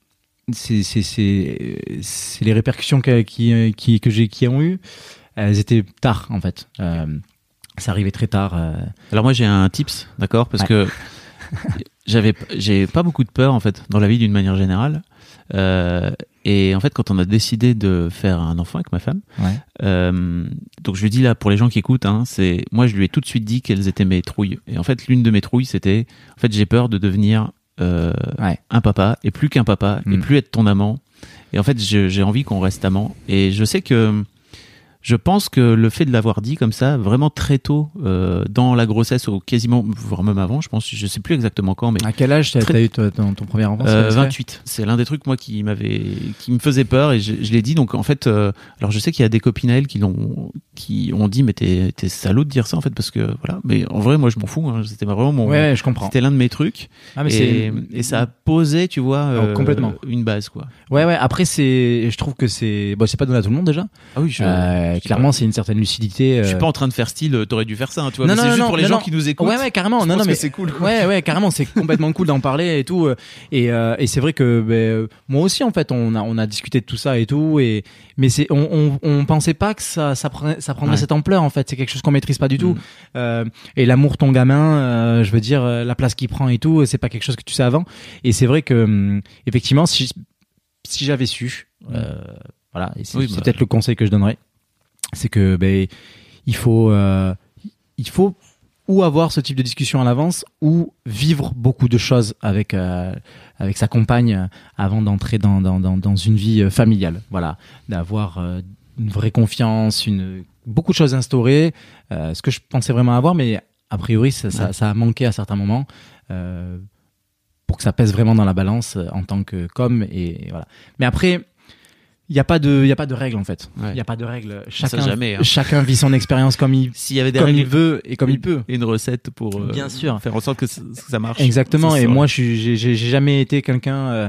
Speaker 4: c'est les répercussions qui ont eu. Elles étaient tard en fait. Ça arrivait très tard.
Speaker 3: Alors moi j'ai un tips, d'accord, parce que j'ai pas beaucoup de peur en fait dans la vie d'une manière générale. Et en fait, quand on a décidé de faire un enfant avec ma femme, donc je lui dis là pour les gens qui écoutent, moi je lui ai tout de suite dit quelles étaient mes trouilles. Et en fait, l'une de mes trouilles, c'était en fait j'ai peur de devenir un papa et plus qu'un papa et plus être ton amant. Et en fait, j'ai envie qu'on reste amant. Et je pense que le fait de l'avoir dit comme ça, vraiment très tôt, dans la grossesse, ou quasiment, voire même avant, je sais plus exactement quand, mais.
Speaker 4: À quel âge t'as eu ton premier enfant?
Speaker 3: 28. C'est l'un des trucs, moi, qui me faisait peur, et je l'ai dit. Donc, en fait, alors je sais qu'il y a des copines à elle qui ont dit, mais t'es salaud de dire ça, en fait, parce que, voilà. Mais en vrai, moi, je m'en fous, C'était vraiment
Speaker 4: je comprends.
Speaker 3: C'était l'un de mes trucs. Et ça a posé, tu vois,
Speaker 4: complètement.
Speaker 3: Une base, quoi.
Speaker 4: Ouais. Après, je trouve que c'est pas donné à tout le monde, déjà.
Speaker 3: Ah oui,
Speaker 4: clairement, c'est une certaine lucidité.
Speaker 3: Je suis pas en train de faire style, t'aurais dû faire ça, tu vois. C'est juste pour les gens qui nous écoutent.
Speaker 4: Ouais, carrément.
Speaker 3: Je pense que c'est cool.
Speaker 4: Ouais, carrément, c'est complètement cool d'en parler et tout. Et c'est vrai que moi aussi, en fait, on a discuté de tout ça et tout. Mais on pensait pas que ça prendrait cette ampleur. En fait, c'est quelque chose qu'on maîtrise pas du tout. Et l'amour ton gamin, je veux dire, la place qu'il prend et tout, c'est pas quelque chose que tu sais avant. Et c'est vrai que effectivement, si j'avais su, voilà, et c'est peut-être le conseil que je donnerais. C'est que il faut ou avoir ce type de discussion à l'avance ou vivre beaucoup de choses avec sa compagne avant d'entrer dans une vie familiale. Voilà, d'avoir une vraie confiance, beaucoup de choses instaurées, ce que je pensais vraiment avoir, mais a priori ça a manqué à certains moments. Pour que ça pèse vraiment dans la balance en tant qu'homme et voilà. Mais après, il y a pas de règle en fait. Il y a pas de règle. Chacun vit son expérience comme il il veut et comme il peut.
Speaker 3: Une recette pour
Speaker 4: bien sûr
Speaker 3: faire en sorte que ça marche.
Speaker 4: Exactement. Et moi, j'ai jamais été quelqu'un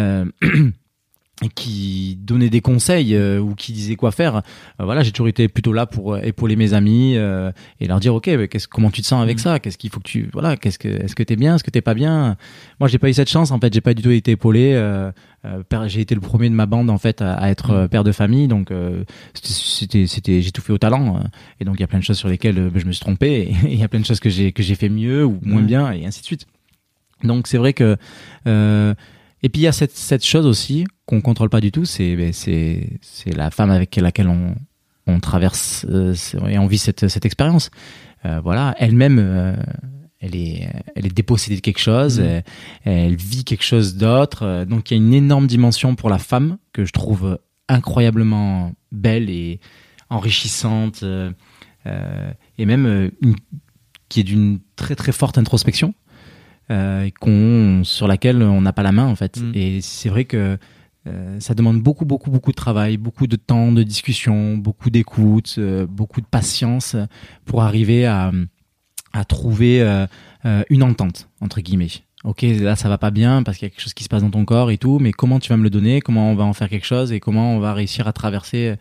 Speaker 4: qui donnait des conseils ou qui disait quoi faire. Voilà, j'ai toujours été plutôt là pour épauler mes amis et leur dire comment tu te sens avec ça, qu'est-ce qu'il faut que est-ce que t'es bien, est-ce que t'es pas bien. Moi, j'ai pas eu cette chance en fait, j'ai pas du tout été épaulé. J'ai été le premier de ma bande en fait à être père de famille, donc j'ai tout fait au talent et donc il y a plein de choses sur lesquelles je me suis trompé et il y a plein de choses que j'ai fait mieux ou moins bien et ainsi de suite. Donc c'est vrai que et puis il y a cette chose aussi qu'on contrôle pas du tout, c'est la femme avec laquelle on traverse et on vit cette expérience. Voilà, elle-même elle est dépossédée de quelque chose, elle vit quelque chose d'autre. Donc il y a une énorme dimension pour la femme que je trouve incroyablement belle et enrichissante et même qui est d'une très très forte introspection. Sur laquelle on n'a pas la main en fait. Et c'est vrai que ça demande beaucoup de travail, beaucoup de temps de discussion, beaucoup d'écoute, beaucoup de patience pour arriver à trouver une entente entre guillemets. Ok, là ça va pas bien parce qu'il y a quelque chose qui se passe dans ton corps et tout, mais comment tu vas me le donner, comment on va en faire quelque chose et comment on va réussir à traverser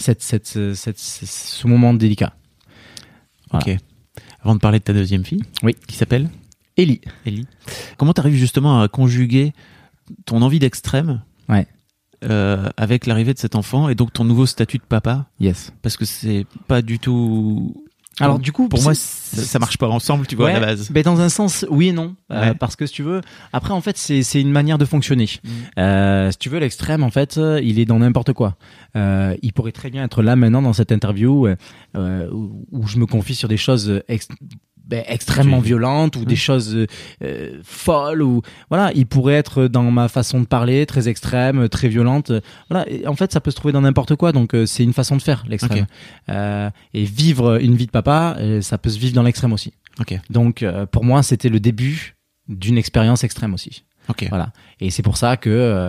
Speaker 4: ce moment délicat. Voilà.
Speaker 3: Ok. Avant de parler de ta deuxième fille, qui s'appelle
Speaker 4: Ellie.
Speaker 3: Comment t'arrives justement à conjuguer ton envie d'extrême avec l'arrivée de cet enfant et donc ton nouveau statut de papa?
Speaker 4: Yes.
Speaker 3: Parce que c'est pas du tout.
Speaker 4: Alors du coup,
Speaker 3: pour moi, ça marche pas ensemble, tu vois, à la base.
Speaker 4: Mais dans un sens, oui et non, parce que si tu veux, après en fait, c'est une manière de fonctionner. Si tu veux, l'extrême, en fait, il est dans n'importe quoi. Il pourrait très bien être là maintenant dans cette interview où je me confie sur des choses extrêmement violentes ou des choses folles ou voilà, il pourrait être dans ma façon de parler très extrême, très violente, voilà. Et en fait ça peut se trouver dans n'importe quoi, donc c'est une façon de faire l'extrême. Et vivre une vie de papa, ça peut se vivre dans l'extrême aussi. Donc pour moi c'était le début d'une expérience extrême aussi. Voilà. Et c'est pour ça que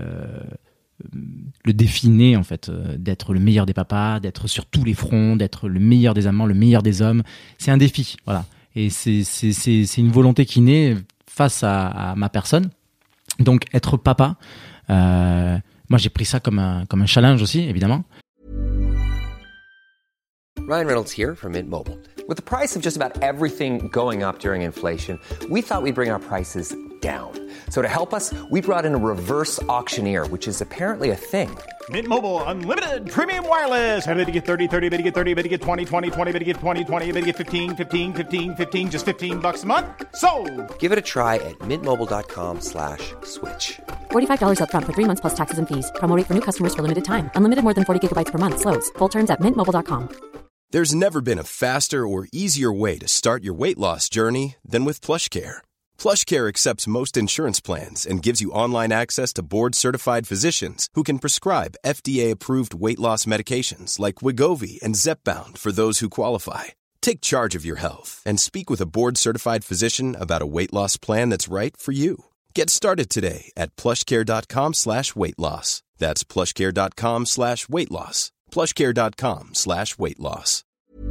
Speaker 4: le défi né en fait d'être le meilleur des papas, d'être sur tous les fronts, d'être le meilleur des amants, le meilleur des hommes, c'est un défi, voilà. Et c'est une volonté qui naît face à ma personne. Donc être papa, moi j'ai pris ça comme un challenge aussi, évidemment.
Speaker 1: Ryan Reynolds here from Mint Mobile. With the price of just about everything going up during inflation, we thought we'd bring our prices down. So to help us, we brought in a reverse auctioneer, which is apparently a thing.
Speaker 5: Mint Mobile Unlimited Premium Wireless. How to get 30, 30, bit to get 30, bit to get 20, 20, 20, bit to get 20, 20, bit to get 15, 15, 15, 15, just $15 a month? Sold!
Speaker 1: Give it a try at mintmobile.com/switch.
Speaker 2: $45 up front for 3 months plus taxes and fees. Promo rate for new customers for limited time. Unlimited more than 40 gigabytes per month. Slows full terms at mintmobile.com.
Speaker 6: There's never been a faster or easier way to start your weight loss journey than with PlushCare. PlushCare accepts most insurance plans and gives you online access to board-certified physicians who can prescribe FDA-approved weight loss medications like Wegovy and Zepbound for those who qualify. Take charge of your health and speak with a board-certified physician about a weight loss plan that's right for you. Get started today at plushcare.com/weight loss. That's plushcare.com/weight loss. plushcare.com/weight loss.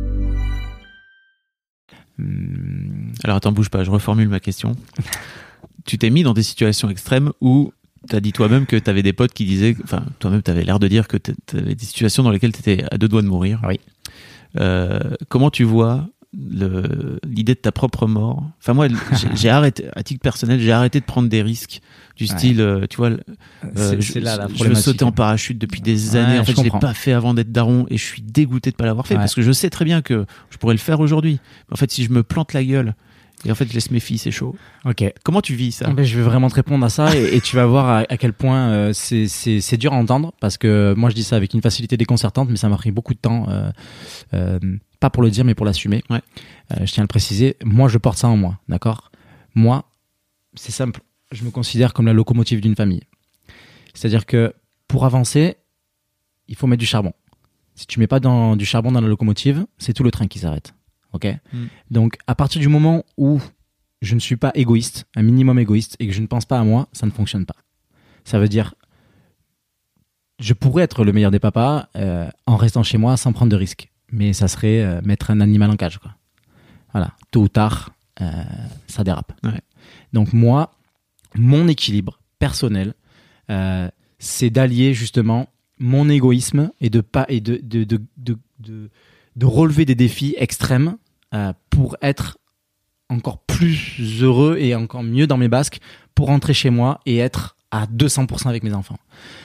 Speaker 3: Alors attends, bouge pas, je reformule ma question. Tu t'es mis dans des situations extrêmes où t'as dit toi-même que t'avais des potes qui disaient, enfin toi-même t'avais l'air de dire que t'avais des situations dans lesquelles t'étais à deux doigts de mourir.
Speaker 4: Oui.
Speaker 3: Comment tu vois l'idée de ta propre mort? Enfin moi, j'ai arrêté, à titre personnel, j'ai arrêté de prendre des risques du style, tu vois,
Speaker 4: c'est là la problématique.
Speaker 3: Je veux sauter en parachute depuis des années. En fait, je l'ai pas fait avant d'être daron et je suis dégoûté de pas l'avoir fait parce que je sais très bien que je pourrais le faire aujourd'hui. En fait, si je me plante la gueule et en fait je laisse mes filles, c'est chaud.
Speaker 4: Ok.
Speaker 3: Comment tu vis ça?
Speaker 4: Ben, je vais vraiment te répondre à ça et tu vas voir à quel point c'est dur à entendre parce que moi je dis ça avec une facilité déconcertante, mais ça m'a pris beaucoup de temps. Pas pour le dire, mais pour l'assumer.
Speaker 3: Ouais.
Speaker 4: Je tiens à le préciser. Moi, je porte ça en moi, d'accord? Moi, c'est simple. Je me considère comme la locomotive d'une famille. C'est-à-dire que pour avancer, il faut mettre du charbon. Si tu mets pas du charbon dans la locomotive, c'est tout le train qui s'arrête. Ok? Donc, à partir du moment où je ne suis pas égoïste, un minimum égoïste, et que je ne pense pas à moi, ça ne fonctionne pas. Ça veut dire, je pourrais être le meilleur des papas en restant chez moi sans prendre de risques. Mais ça serait mettre un animal en cage, quoi. Voilà, tôt ou tard, ça dérape.
Speaker 3: Ouais.
Speaker 4: Donc moi, mon équilibre personnel, c'est d'allier justement mon égoïsme et de relever des défis extrêmes pour être encore plus heureux et encore mieux dans mes basques pour rentrer chez moi et être à 200% avec mes enfants.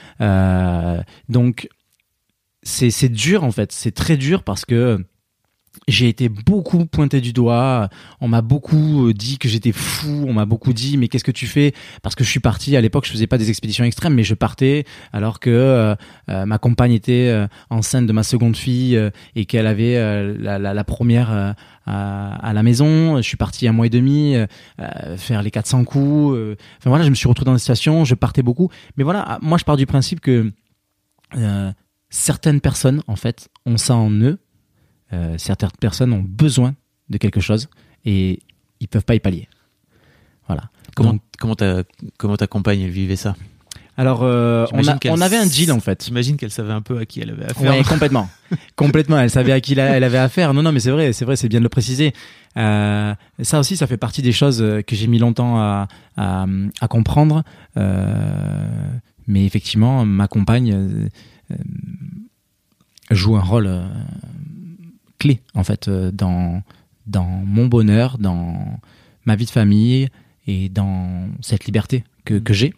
Speaker 4: Donc c'est dur en fait, c'est très dur parce que j'ai été beaucoup pointé du doigt, on m'a beaucoup dit que j'étais fou, on m'a beaucoup dit mais qu'est-ce que tu fais? Parce que je suis parti, à l'époque je faisais pas des expéditions extrêmes mais je partais alors que ma compagne était enceinte de ma seconde fille et qu'elle avait la première à la maison. Je suis parti 1 mois et demi faire les 400 coups, enfin voilà, je me suis retrouvé dans des situations, je partais beaucoup, mais voilà, moi je pars du principe que certaines personnes en fait ont ça en eux. Certaines personnes ont besoin de quelque chose et ils peuvent pas y pallier. Voilà.
Speaker 3: Comment ta compagne elle vivait ça?
Speaker 4: Alors on avait un deal en fait.
Speaker 3: J'imagine qu'elle savait un peu à qui elle avait affaire.
Speaker 4: Ouais, complètement. Elle savait à qui elle avait affaire. Non, mais c'est vrai, c'est bien de le préciser. Ça aussi, ça fait partie des choses que j'ai mis longtemps à comprendre. Mais effectivement, ma compagne joue un rôle clé en fait dans mon bonheur, dans ma vie de famille et dans cette liberté que j'ai.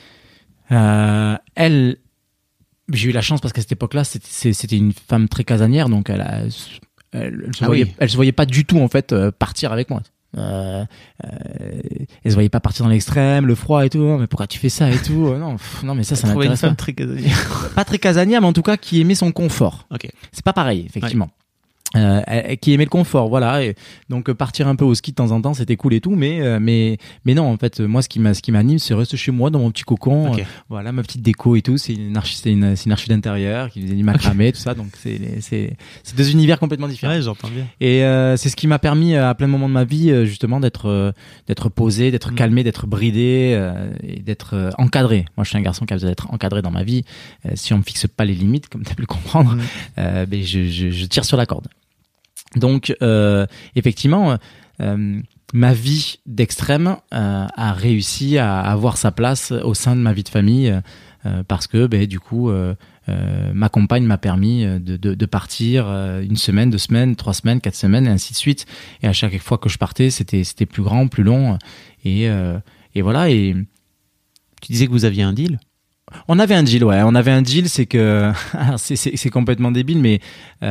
Speaker 4: Elle, j'ai eu la chance parce qu'à cette époque-là, c'était une femme très casanière, donc elle se voyait pas du tout en fait partir avec moi. Elle se voyait pas partir dans l'extrême, le froid et tout. Mais pourquoi tu fais ça et tout? Non, mais ça m'intéresse
Speaker 3: une femme très casanière.
Speaker 4: Pas très casanière, mais en tout cas qui aimait son confort.
Speaker 3: Okay.
Speaker 4: C'est pas pareil, effectivement. Ouais. Qui aimait le confort, voilà. Et donc partir un peu au ski de temps en temps, c'était cool et tout, mais non, en fait, moi, ce qui m'anime, c'est rester chez moi dans mon petit cocon,
Speaker 3: okay.
Speaker 4: Voilà, ma petite déco et tout. C'est une archi d'intérieur qui faisait du macramé, tout ça. Donc c'est deux univers complètement différents.
Speaker 3: Ouais, j'entends bien.
Speaker 4: Et c'est ce qui m'a permis à plein moment de ma vie, justement, d'être posé, d'être calmé, d'être bridé et d'être encadré. Moi, je suis un garçon qui a besoin d'être encadré dans ma vie. Si on me fixe pas les limites, comme tu as pu le comprendre, ben je tire sur la corde. Donc effectivement, ma vie d'extrême a réussi à avoir sa place au sein de ma vie de famille parce que du coup ma compagne m'a permis de partir 1 semaine, 2 semaines, 3 semaines, 4 semaines et ainsi de suite. Et à chaque fois que je partais, c'était plus grand, plus long. Et voilà. Et
Speaker 3: Tu disais que vous aviez un deal ?
Speaker 4: on avait un deal, ouais. On avait un deal, c'est que alors c'est complètement débile, mais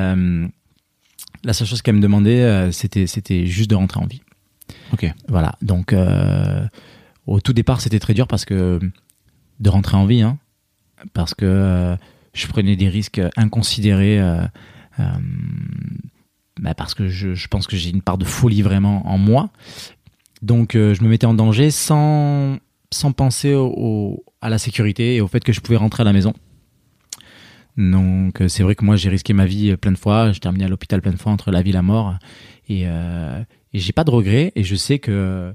Speaker 4: la seule chose qu'elle me demandait, c'était juste de rentrer en vie.
Speaker 3: Ok.
Speaker 4: Voilà. Donc au tout départ, c'était très dur parce que de rentrer en vie, hein, parce que je prenais des risques inconsidérés. Parce que je pense que j'ai une part de folie vraiment en moi. Donc je me mettais en danger sans penser à la sécurité et au fait que je pouvais rentrer à la maison. Donc c'est vrai que moi j'ai risqué ma vie plein de fois, j'ai terminé à l'hôpital plein de fois entre la vie et la mort et j'ai pas de regrets et je sais que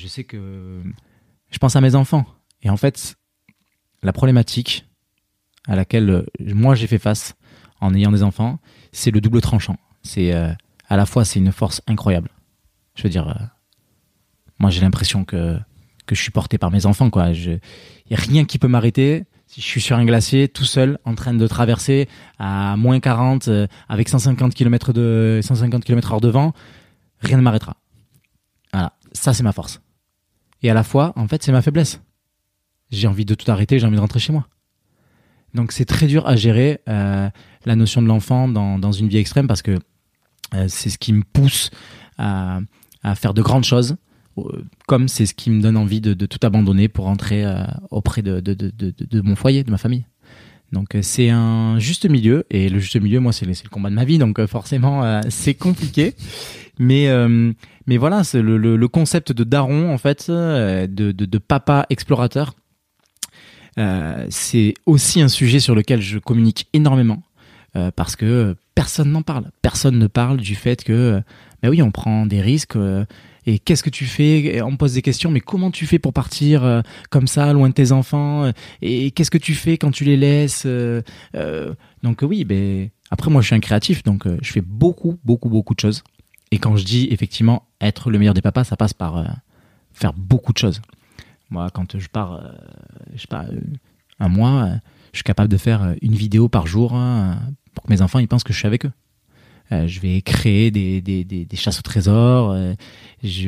Speaker 4: je pense à mes enfants. Et en fait, la problématique à laquelle moi j'ai fait face en ayant des enfants, c'est le double tranchant. C'est à la fois c'est une force incroyable. Je veux dire moi j'ai l'impression que je suis porté par mes enfants, quoi. Il y a rien qui peut m'arrêter. Si je suis sur un glacier tout seul en train de traverser à moins 40 avec 150 km/h de vent, rien ne m'arrêtera. Voilà, ça c'est ma force. Et à la fois, en fait, c'est ma faiblesse. J'ai envie de tout arrêter, j'ai envie de rentrer chez moi. Donc c'est très dur à gérer la notion de l'enfant dans une vie extrême parce que c'est ce qui me pousse à faire de grandes choses, comme c'est ce qui me donne envie de tout abandonner pour rentrer auprès de mon foyer, de ma famille. Donc c'est un juste milieu, et le juste milieu, moi, c'est le combat de ma vie, donc forcément c'est compliqué. Mais voilà, c'est le concept de daron, en fait, de papa explorateur. C'est aussi un sujet sur lequel je communique énormément parce que personne n'en parle. Personne ne parle du fait que, oui, on prend des risques. Et qu'est-ce que tu fais ? Et on me pose des questions, mais comment tu fais pour partir comme ça, loin de tes enfants ? Et qu'est-ce que tu fais quand tu les laisses ? Donc oui, après moi je suis un créatif, donc je fais beaucoup de choses. Et quand je dis effectivement être le meilleur des papas, ça passe par faire beaucoup de choses. Moi, quand je pars, un mois, je suis capable de faire une vidéo par jour pour que mes enfants ils pensent que je suis avec eux. Je vais créer des chasses au trésor. Je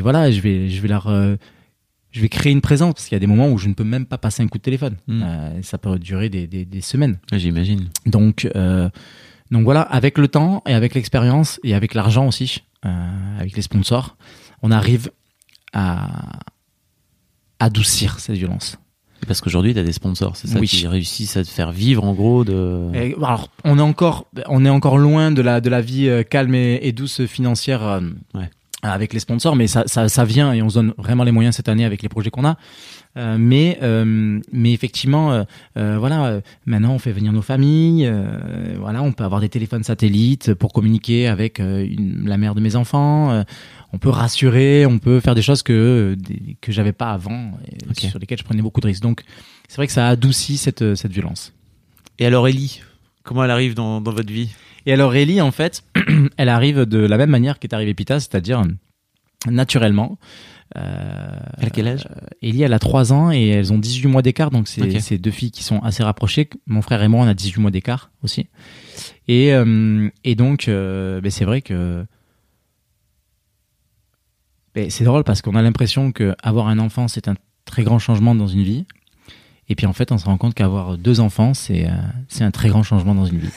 Speaker 4: vais créer une présence parce qu'il y a des moments où je ne peux même pas passer un coup de téléphone. Ça peut durer des semaines.
Speaker 3: J'imagine.
Speaker 4: Donc voilà, avec le temps et avec l'expérience et avec l'argent aussi, avec les sponsors, on arrive à adoucir cette violence.
Speaker 3: Parce qu'aujourd'hui, tu as des sponsors, c'est ça,
Speaker 4: oui,
Speaker 3: qui réussissent à te faire vivre, en gros, de...
Speaker 4: Et, alors, on est encore loin de la vie calme et douce financière avec les sponsors, mais ça vient et on se donne vraiment les moyens cette année avec les projets qu'on a. Mais effectivement, maintenant on fait venir nos familles. On peut avoir des téléphones satellites pour communiquer avec la mère de mes enfants. On peut rassurer, on peut faire des choses que j'avais pas avant, sur lesquelles je prenais beaucoup de risques. Donc c'est vrai que ça adoucit cette violence.
Speaker 3: Et alors Ellie, comment elle arrive dans votre vie ?
Speaker 4: Et alors Ellie, en fait, elle arrive de la même manière qu'est arrivé Pita, c'est-à-dire naturellement.
Speaker 3: Elle a quel âge ?
Speaker 4: Ellie, elle a 3 ans et elles ont 18 mois d'écart, donc c'est 2 filles qui sont assez rapprochées. Mon frère et moi, on a 18 mois d'écart aussi. Et donc, c'est vrai que c'est drôle parce qu'on a l'impression qu'avoir un enfant, c'est un très grand changement dans une vie. Et puis en fait, on se rend compte qu'avoir 2 enfants, c'est un très grand changement dans une vie.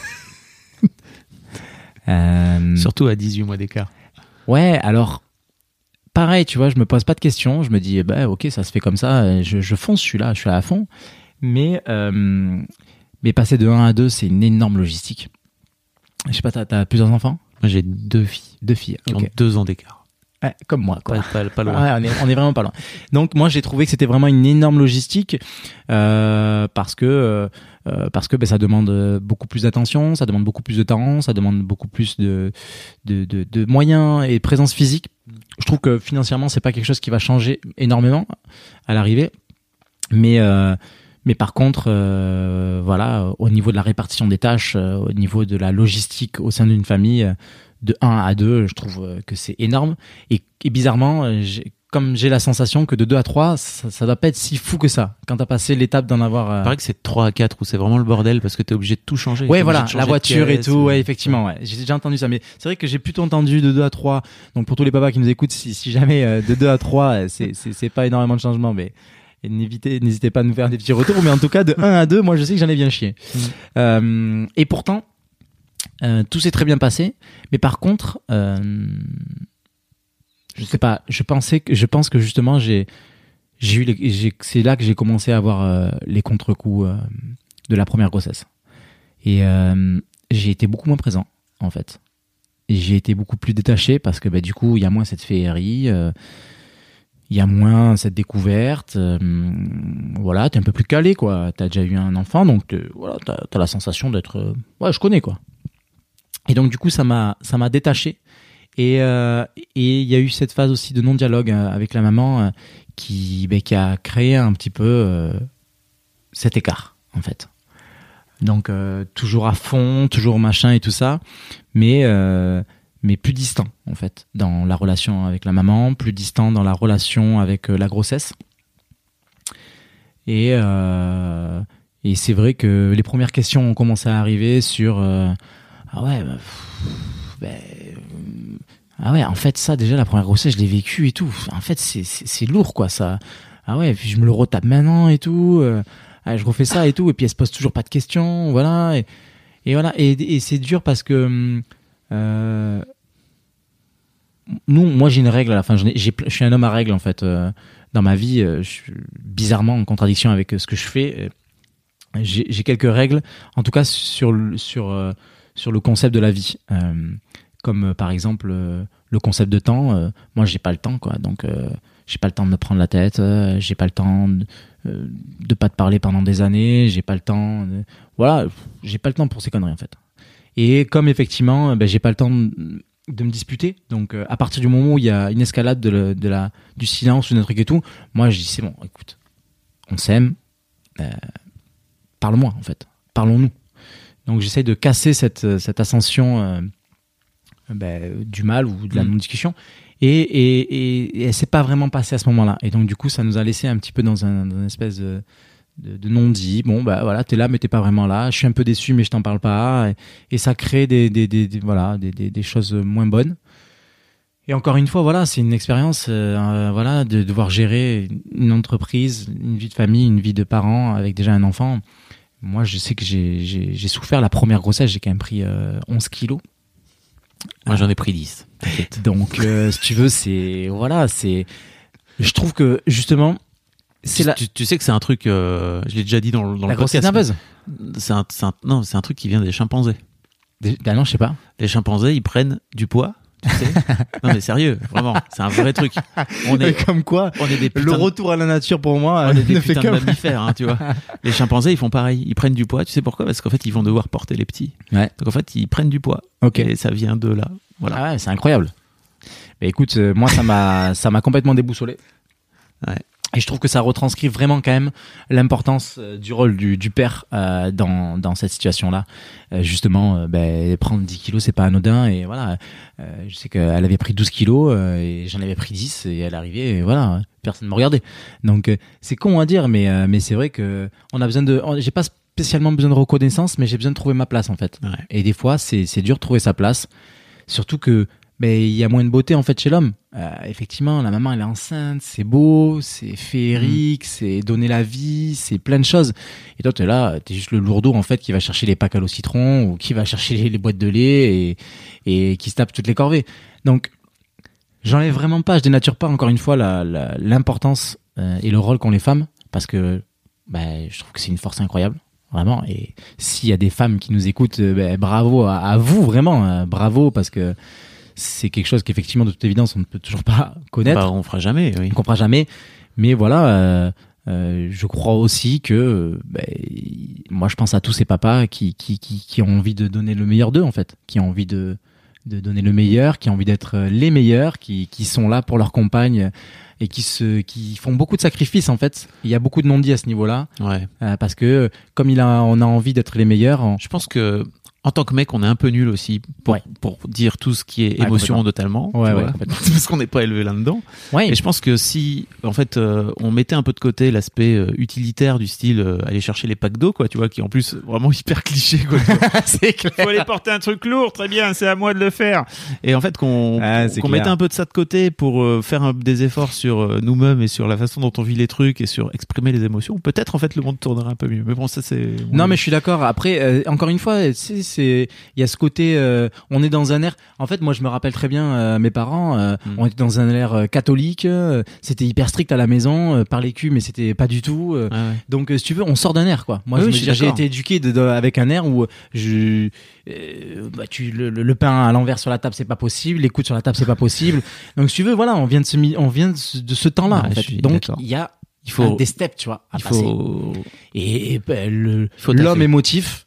Speaker 3: Surtout à 18 mois d'écart.
Speaker 4: Ouais, alors pareil, tu vois, je me pose pas de questions, je me dis ok, ça se fait comme ça, je fonce, je suis là à fond. Mais passer de 1 à 2, c'est une énorme logistique. Je sais pas, t'as plusieurs enfants ?
Speaker 3: Moi, j'ai 2 filles.
Speaker 4: 2 filles.
Speaker 3: Qui ont 2 ans d'écart.
Speaker 4: Ouais, comme moi, quoi.
Speaker 3: Pas loin.
Speaker 4: Ouais, on est vraiment pas loin. Donc moi j'ai trouvé que c'était vraiment une énorme logistique parce que ça demande beaucoup plus d'attention, ça demande beaucoup plus de temps, ça demande beaucoup plus de moyens et de présence physique. Je trouve que financièrement c'est pas quelque chose qui va changer énormément à l'arrivée, mais par contre au niveau de la répartition des tâches, au niveau de la logistique au sein d'une famille, de 1 à 2, je trouve que c'est énorme. Et bizarrement, comme j'ai la sensation que de 2 à 3, ça doit pas être si fou que ça. Quand t'as passé l'étape d'en avoir.
Speaker 3: Il paraît que c'est 3 à 4 où c'est vraiment le bordel parce que t'es obligé de tout changer.
Speaker 4: Ouais, voilà, la voiture et tout. Ouais, effectivement, ouais. J'ai déjà entendu ça. Mais c'est vrai que j'ai plutôt entendu de 2 à 3. Donc, pour tous les papas qui nous écoutent, si jamais de 2 à 3, c'est pas énormément de changements, mais n'hésitez pas à nous faire des petits retours. Mais en tout cas, de 1 à 2, moi, je sais que j'en ai bien chié. Et pourtant, tout s'est très bien passé. Mais par contre, je sais pas, je pense que justement c'est là que j'ai commencé à avoir les contre-coups de la première grossesse. Et j'ai été beaucoup moins présent en fait. Et j'ai été beaucoup plus détaché parce que du coup, il y a moins cette féerie, il y a moins cette découverte. Voilà, t'es un peu plus calé quoi. T'as déjà eu un enfant, donc voilà, t'as la sensation d'être je connais quoi. Et donc du coup, ça m'a détaché. Et il y a eu cette phase aussi de non-dialogue avec la maman qui a créé un petit peu cet écart, en fait. Donc, toujours à fond, toujours machin et tout ça, mais plus distant, en fait, dans la relation avec la maman, plus distant dans la relation avec la grossesse. Et c'est vrai que les premières questions ont commencé à arriver sur ah ouais, en fait, ça, déjà, la première grossesse, je l'ai vécu et tout. En fait, c'est lourd, quoi, ça. Ah ouais, puis je me le retape maintenant et tout. Je refais ça et tout. Et puis, elle se pose toujours pas de questions. Voilà. Et voilà. Et c'est dur parce que, moi, j'ai une règle à la fin. Je suis un homme à règle, en fait. Dans ma vie, je suis bizarrement en contradiction avec ce que je fais. J'ai quelques règles, en tout cas, sur le concept de la vie. Comme par exemple le concept de temps, moi j'ai pas le temps quoi, donc j'ai pas le temps de me prendre la tête, j'ai pas le temps de pas te parler pendant des années, j'ai pas le temps, j'ai pas le temps pour ces conneries en fait. Et comme effectivement, j'ai pas le temps de me disputer, donc à partir du moment où il y a une escalade du silence ou d'un truc et tout, moi je dis c'est bon, écoute, on s'aime, parle-moi en fait, parlons-nous. Donc j'essaye de casser cette ascension du mal ou de la non-discussion et elle s'est pas vraiment passée à ce moment-là, et donc du coup ça nous a laissé un petit peu dans une espèce de non-dit. Bon voilà, t'es là mais t'es pas vraiment là, je suis un peu déçu mais je t'en parle pas, et ça crée des choses moins bonnes. Et encore une fois, voilà, c'est une expérience de devoir gérer une entreprise, une vie de famille, une vie de parents avec déjà un enfant. Moi je sais que j'ai souffert. La première grossesse, j'ai quand même pris 11 kilos.
Speaker 3: Moi, j'en ai pris 10. T'inquiète.
Speaker 4: Donc, si tu veux, je trouve que, justement,
Speaker 3: tu sais que c'est un truc, je l'ai déjà dit dans le podcast. La
Speaker 4: grossesse nerveuse.
Speaker 3: C'est un truc qui vient des chimpanzés.
Speaker 4: Non, je sais pas.
Speaker 3: Les chimpanzés, ils prennent du poids. Tu sais. Non mais sérieux, vraiment, c'est un vrai truc.
Speaker 4: Comme quoi,
Speaker 3: on est des
Speaker 4: le retour à la nature pour moi,
Speaker 3: on est des putains de mammifères, hein, tu vois. Les chimpanzés, ils font pareil, ils prennent du poids. Tu sais pourquoi ? Parce qu'en fait, ils vont devoir porter les petits.
Speaker 4: Ouais.
Speaker 3: Donc en fait, ils prennent du poids.
Speaker 4: Ok.
Speaker 3: Et ça vient de là. Voilà.
Speaker 4: Ah ouais, c'est incroyable. Mais écoute, moi, ça m'a complètement déboussolé.
Speaker 3: Ouais.
Speaker 4: Et je trouve que ça retranscrit vraiment quand même l'importance du rôle du père dans cette situation-là. Justement, prendre 10 kilos, c'est pas anodin. Et voilà, je sais qu'elle avait pris 12 kilos et j'en avais pris 10 et elle arrivait et voilà, personne ne me regardait. Donc c'est con à dire, mais c'est vrai que on a besoin j'ai pas spécialement besoin de reconnaissance, mais j'ai besoin de trouver ma place en fait.
Speaker 3: Ouais.
Speaker 4: Et des fois, c'est dur de trouver sa place, surtout que il y a moins de beauté en fait chez l'homme. Effectivement, la maman elle est enceinte, c'est beau, c'est féerique, c'est donner la vie, c'est plein de choses. Et toi t'es là, t'es juste le lourdeau en fait qui va chercher les packs à l'eau citron ou qui va chercher les boîtes de lait et qui se tape toutes les corvées. Donc j'enlève vraiment pas, je dénature pas encore une fois l'importance et le rôle qu'ont les femmes, parce que je trouve que c'est une force incroyable. Vraiment, et s'il y a des femmes qui nous écoutent, bravo à vous, vraiment, bravo, parce que c'est quelque chose qu'effectivement, de toute évidence, on ne peut toujours pas connaître.
Speaker 3: On fera jamais, oui.
Speaker 4: On comprendra jamais. Mais voilà, je crois aussi que, moi, je pense à tous ces papas qui ont envie de donner le meilleur d'eux, en fait, qui ont envie de donner le meilleur, qui ont envie d'être les meilleurs, qui sont là pour leur compagne et qui font beaucoup de sacrifices, en fait. Il y a beaucoup de non-dits à ce niveau-là.
Speaker 3: Ouais.
Speaker 4: Parce que, comme on a envie d'être les meilleurs.
Speaker 3: Je pense que En tant que mec, on est un peu nul aussi pour,
Speaker 4: Ouais.
Speaker 3: pour dire tout ce qui est
Speaker 4: Ouais,
Speaker 3: émotion
Speaker 4: complètement.
Speaker 3: totalement.
Speaker 4: Ouais,
Speaker 3: tu
Speaker 4: ouais,
Speaker 3: vois.
Speaker 4: complètement.
Speaker 3: Parce qu'on n'est pas élevé là-dedans.
Speaker 4: Ouais.
Speaker 3: Et je pense que si, en fait, on mettait un peu de côté l'aspect utilitaire du style aller chercher les packs d'eau, quoi, tu vois, qui est en plus vraiment hyper cliché, quoi. Tu vois.
Speaker 4: C'est clair.
Speaker 3: Faut aller porter un truc lourd, très bien, c'est à moi de le faire. Et en fait, qu'on
Speaker 4: C'est
Speaker 3: qu'on
Speaker 4: clair.
Speaker 3: mettait un peu de ça de côté pour faire des efforts sur nous-mêmes et sur la façon dont on vit les trucs et sur exprimer les émotions, peut-être en fait le monde tournerait un peu mieux. Mais bon, ça c'est.
Speaker 4: Non, mais je suis d'accord. Après, encore une fois, tu sais, il y a ce côté, on est dans un air. En fait, moi, je me rappelle très bien, mes parents, on était dans un air catholique. C'était hyper strict à la maison, par les culs, mais c'était pas du tout.
Speaker 3: Ouais, ouais.
Speaker 4: Donc, si tu veux, on sort d'un air, quoi. Moi,
Speaker 3: Oui,
Speaker 4: je me
Speaker 3: je suis
Speaker 4: dis, j'ai
Speaker 3: d'accord.
Speaker 4: été éduqué avec un air où le pain à l'envers sur la table, c'est pas possible. Les coudes sur la table, c'est pas possible. Donc, si tu veux, voilà, on vient de ce temps-là,
Speaker 3: Ouais,
Speaker 4: en
Speaker 3: je
Speaker 4: fait.
Speaker 3: suis
Speaker 4: Donc,
Speaker 3: d'accord.
Speaker 4: il y a
Speaker 3: Il faut.
Speaker 4: des steps, tu vois, à
Speaker 3: Il
Speaker 4: passer.
Speaker 3: faut.
Speaker 4: Et
Speaker 3: faut
Speaker 4: l'homme
Speaker 3: taffer.
Speaker 4: émotif,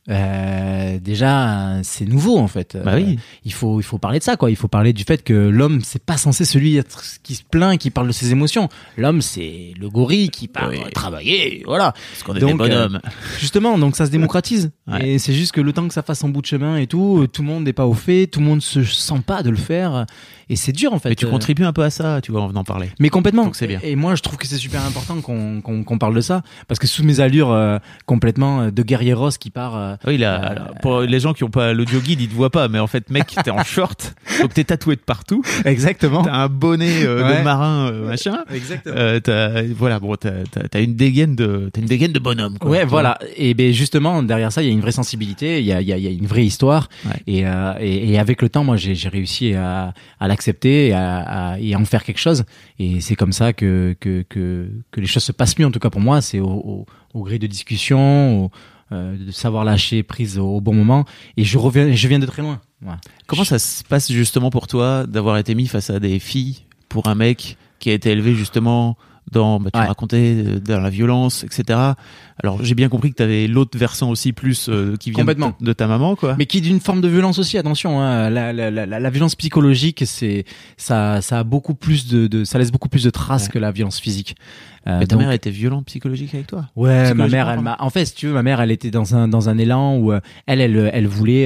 Speaker 4: déjà, c'est nouveau en fait.
Speaker 3: Bah oui.
Speaker 4: Il faut parler de ça, quoi. Il faut parler du fait que l'homme, c'est pas censé celui qui se plaint, qui parle de ses émotions. L'homme, c'est le gorille qui part
Speaker 3: Oui.
Speaker 4: travailler, voilà.
Speaker 3: Parce qu'on est
Speaker 4: Donc,
Speaker 3: des bonhommes.
Speaker 4: Justement, donc ça se démocratise.
Speaker 3: Ouais.
Speaker 4: Et c'est juste que le temps que ça fasse son bout de chemin et tout le monde n'est pas au fait, tout le monde se sent pas de le faire. Et c'est dur en fait.
Speaker 3: Mais tu contribues un peu à ça, tu vois, en venant parler.
Speaker 4: Mais complètement.
Speaker 3: Donc c'est bien.
Speaker 4: Et moi, je trouve que c'est super important qu'on parle de ça, parce que sous mes allures complètement de guerrieros qui part.
Speaker 3: Oui, là, pour les gens qui ont pas l'audio guide, ils te voient pas, mais en fait, mec, t'es en short, donc t'es tatoué de partout,
Speaker 4: Exactement.
Speaker 3: t'as un bonnet
Speaker 4: Ouais.
Speaker 3: de marin, machin.
Speaker 4: Exactement.
Speaker 3: T'as une dégaine de bonhomme, quoi.
Speaker 4: Ouais,
Speaker 3: Tu
Speaker 4: voilà. Et ben justement, derrière ça, il y a une vraie sensibilité, il y a une vraie histoire.
Speaker 3: Ouais.
Speaker 4: Et avec le temps, moi, j'ai réussi à l'accepter et à en faire quelque chose. Et c'est comme ça que les choses se passent mieux, en tout cas pour moi. C'est au gré de discussion, de savoir lâcher prise au bon moment. Et je viens de très loin. Voilà.
Speaker 3: Comment ça se passe justement pour toi d'avoir été mis face à des filles pour un mec qui a été élevé justement dans, tu
Speaker 4: Ouais.
Speaker 3: racontais, dans la violence, etc. Alors j'ai bien compris que t'avais l'autre versant aussi plus qui vient
Speaker 4: Complètement.
Speaker 3: de ta maman, quoi.
Speaker 4: Mais qui est d'une forme de violence aussi, attention, hein. La violence psychologique, ça a beaucoup plus ça laisse beaucoup plus de traces
Speaker 3: Ouais.
Speaker 4: que la violence physique.
Speaker 3: Mais ta
Speaker 4: donc-
Speaker 3: mère était violente psychologique avec toi.
Speaker 4: Ouais, ma
Speaker 3: Psychologiquement,
Speaker 4: mère, en fait, si tu veux, ma mère, elle était dans un élan où elle voulait,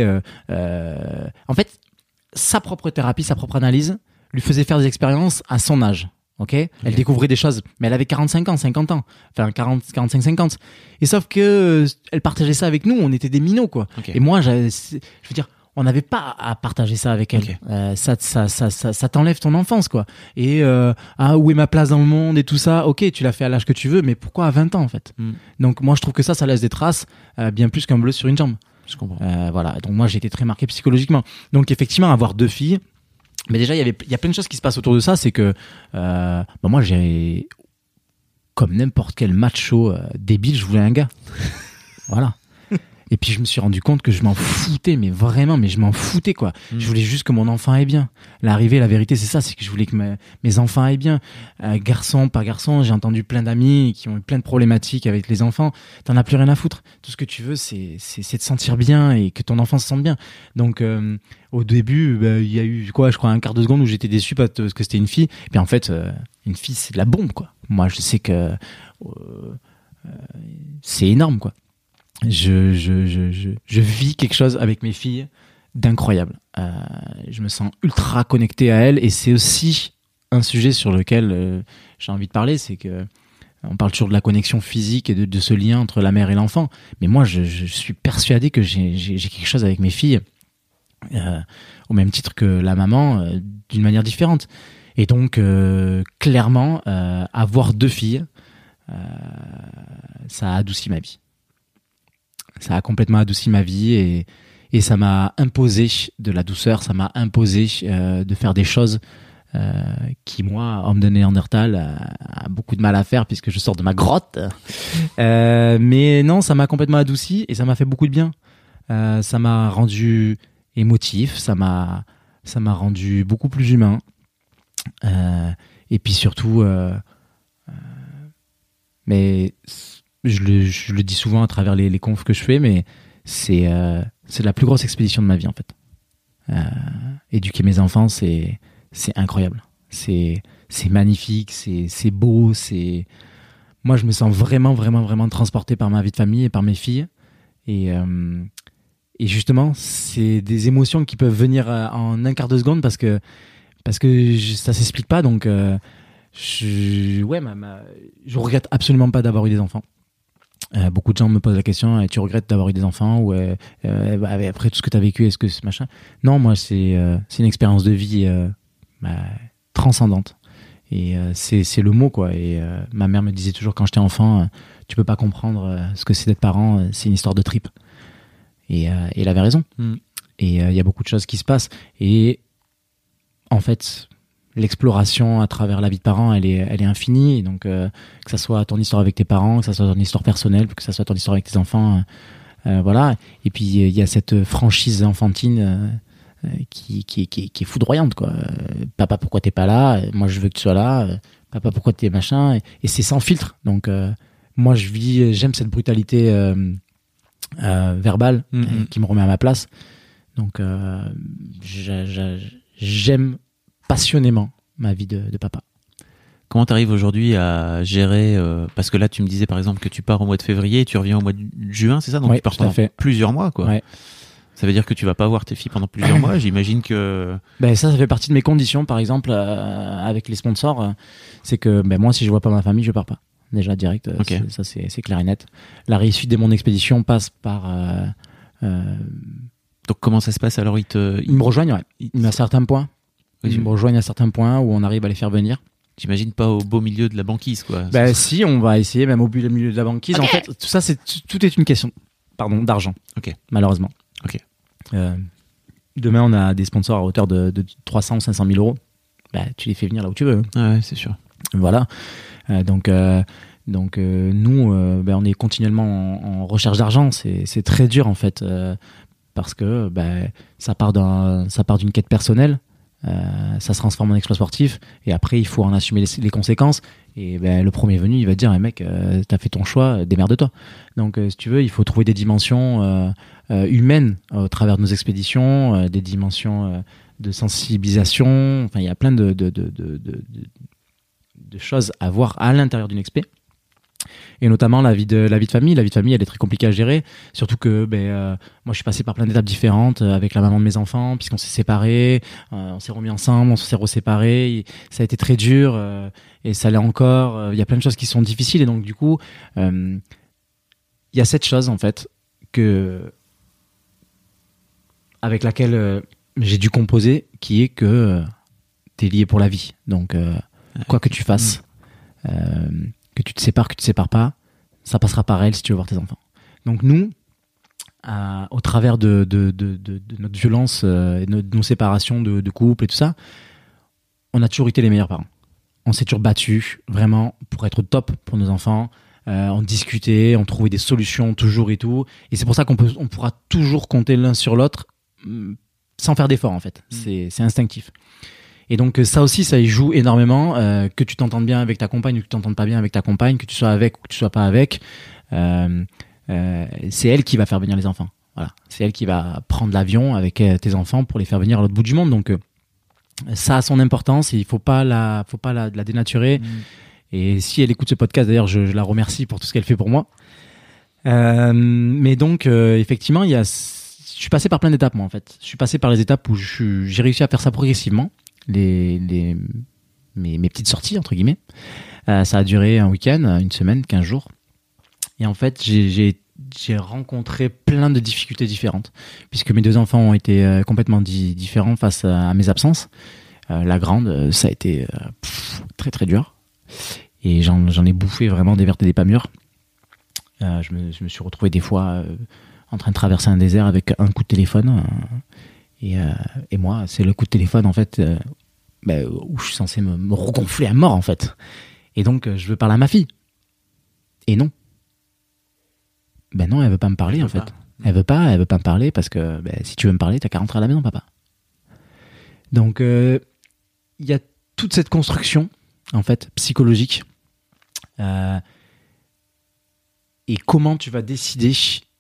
Speaker 4: en fait, sa propre thérapie, sa propre analyse, lui faisait faire des expériences à son âge. Ok, elle découvrait des choses, mais elle avait 45 ans, 50 ans, enfin 40, 45, 50. Et sauf que elle partageait ça avec nous, on était des minots, quoi.
Speaker 3: Ok.
Speaker 4: Et moi, je veux dire, on n'avait pas à partager ça avec elle.
Speaker 3: Ok.
Speaker 4: Ça t'enlève ton enfance, quoi. Et où est ma place dans le monde et tout ça. Ok, tu l'as fait à l'âge que tu veux, mais pourquoi à 20 ans en fait?
Speaker 3: Mm.
Speaker 4: Donc moi, je trouve que ça laisse des traces bien plus qu'un bleu sur une jambe.
Speaker 3: Je comprends.
Speaker 4: Voilà. Donc moi, j'ai été très marqué psychologiquement. Donc effectivement, avoir deux filles. Mais déjà, il y a plein de choses qui se passent autour de ça. C'est que moi, j'ai, comme n'importe quel macho débile, je voulais un gars. Voilà. Et puis je me suis rendu compte que je m'en foutais, mais vraiment, mais je m'en foutais, quoi. Je voulais juste que mon enfant aille bien. L'arrivée, la vérité, c'est ça, c'est que je voulais que mes enfants aillent bien. Garçon, pas garçon, j'ai entendu plein d'amis qui ont eu plein de problématiques avec les enfants. T'en as plus rien à foutre. Tout ce que tu veux, c'est te sentir bien et que ton enfant se sente bien. Donc, au début, il y a eu, quoi, je crois, un quart de seconde où j'étais déçu parce que c'était une fille. Et puis en fait, une fille, c'est de la bombe, quoi. Moi, je sais que c'est énorme, quoi. Je vis quelque chose avec mes filles d'incroyable. Je me sens ultra connecté à elles et c'est aussi un sujet sur lequel j'ai envie de parler, c'est que on parle toujours de la connexion physique et de ce lien entre la mère et l'enfant, mais moi je suis persuadé que j'ai quelque chose avec mes filles au même titre que la maman, d'une manière différente. Et donc clairement avoir deux filles, ça a adouci ma vie. Ça a complètement adouci ma vie et ça m'a imposé de la douceur, ça m'a imposé de faire des choses qui, moi, homme de Néandertal, a beaucoup de mal à faire puisque je sors de ma grotte. Mais non, ça m'a complètement adouci et ça m'a fait beaucoup de bien. Ça m'a rendu émotif, ça m'a rendu beaucoup plus humain. Et puis surtout, mais je le dis souvent à travers les confs que je fais, mais c'est la plus grosse expédition de ma vie en fait. Éduquer mes enfants, c'est incroyable, c'est magnifique, c'est beau, moi je me sens vraiment transporté par ma vie de famille et par mes filles et Et justement, c'est des émotions qui peuvent venir en un quart de seconde parce que ça s'explique pas. Donc, je regrette absolument pas d'avoir eu des enfants. Beaucoup de gens me posent la question, tu regrettes d'avoir eu des enfants ou après tout ce que tu as vécu, est-ce que c'est machin? Non, moi c'est une expérience de vie transcendante. Et c'est le mot, quoi. Et ma mère me disait toujours quand j'étais enfant, tu peux pas comprendre ce que c'est d'être parent, c'est une histoire de trip. Et elle avait raison. Et il y a beaucoup de choses qui se passent. Et en fait, l'exploration à travers la vie de parent, elle est infinie. Et donc, que ça soit ton histoire avec tes parents, que ça soit ton histoire personnelle, que ça soit ton histoire avec tes enfants, voilà. Et puis, il y a cette franchise enfantine qui est foudroyante, quoi. Papa, pourquoi t'es pas là? Moi, je veux que tu sois là. Papa, pourquoi t'es machin? Et c'est sans filtre. Donc, moi, j'aime cette brutalité verbale qui me remet à ma place. Donc, j'aime passionnément ma vie de papa.
Speaker 3: Comment t'arrives aujourd'hui à gérer parce que là, tu me disais par exemple que tu pars au mois de février et tu reviens au mois de juin, c'est ça? Donc, tu pars pendant plusieurs mois, quoi. Ouais. Ça veut dire que tu vas pas voir tes filles pendant plusieurs mois. J'imagine que...
Speaker 4: ça fait partie de mes conditions, par exemple, avec les sponsors. C'est que moi, si je vois pas ma famille, je pars pas. Déjà, direct. Okay. Ça, c'est clair et net. La réussite de mon expédition passe par...
Speaker 3: Donc, comment ça se passe? Alors, ils
Speaker 4: me rejoignent, ouais. À certains points. Ils me rejoignent à certains points où on arrive à les faire venir.
Speaker 3: J'imagine pas au beau milieu de la banquise, quoi.
Speaker 4: Si, on va essayer, même au milieu de la banquise. Okay. En fait, tout ça, tout est une question d'argent.
Speaker 3: Ok.
Speaker 4: Malheureusement.
Speaker 3: Ok.
Speaker 4: Demain, on a des sponsors à hauteur de 300 ou 500 000 euros. Tu les fais venir là où tu veux.
Speaker 3: Ouais, c'est sûr.
Speaker 4: Voilà. Donc, nous, on est continuellement en recherche d'argent. C'est très dur, en fait, parce que ça part d'une quête personnelle. Ça se transforme en exploit sportif et après il faut en assumer les conséquences et le premier venu il va te dire mec t'as fait ton choix, démerde-toi. Donc si tu veux il faut trouver des dimensions humaines au travers de nos expéditions, des dimensions de sensibilisation. Enfin il y a plein de choses à voir à l'intérieur d'une expé. Et notamment la vie de famille. La vie de famille, elle est très compliquée à gérer. Surtout que moi, je suis passé par plein d'étapes différentes avec la maman de mes enfants, puisqu'on s'est séparés, on s'est remis ensemble, on s'est reséparés. Ça a été très dur et ça l'est encore. Il y a plein de choses qui sont difficiles. Et donc, du coup, il y a cette chose, en fait, avec laquelle j'ai dû composer, qui est que t'es lié pour la vie. Donc, quoi que tu fasses... que tu te sépares pas, ça passera par elle si tu veux voir tes enfants. Donc nous, au travers de notre violence et de nos séparations de couple et tout ça, on a toujours été les meilleurs parents. On s'est toujours battus, vraiment, pour être top pour nos enfants. On discutait, on trouvait des solutions toujours et tout. Et c'est pour ça qu'on pourra toujours compter l'un sur l'autre sans faire d'effort, en fait. C'est instinctif. Et donc ça aussi, ça y joue énormément, que tu t'entendes bien avec ta compagne ou que tu t'entendes pas bien avec ta compagne, que tu sois avec ou que tu sois pas avec, c'est elle qui va faire venir les enfants. Voilà, c'est elle qui va prendre l'avion avec tes enfants pour les faire venir à l'autre bout du monde. Donc ça a son importance et il faut pas la dénaturer. Et si elle écoute ce podcast, d'ailleurs, je la remercie pour tout ce qu'elle fait pour moi. Mais donc effectivement, je suis passé par plein d'étapes, moi, en fait. Je suis passé par les étapes où j'ai réussi à faire ça progressivement. Mes petites sorties entre guillemets, ça a duré un week-end, une semaine, 15 jours, et en fait j'ai rencontré plein de difficultés différentes puisque mes deux enfants ont été complètement différents face à mes absences. La grande, ça a été très très dur et j'en ai bouffé vraiment des vertes et des pas mûres. Je me suis retrouvé des fois en train de traverser un désert avec un coup de téléphone. Et moi, c'est le coup de téléphone, en fait, où je suis censé me regonfler à mort, en fait. Et donc, je veux parler à ma fille. Et non. Non, elle veut pas me parler, en fait. Elle veut pas me parler parce que si tu veux me parler, t'as qu'à rentrer à la maison, papa. Donc, il y a toute cette construction, en fait, psychologique. Et comment tu vas décider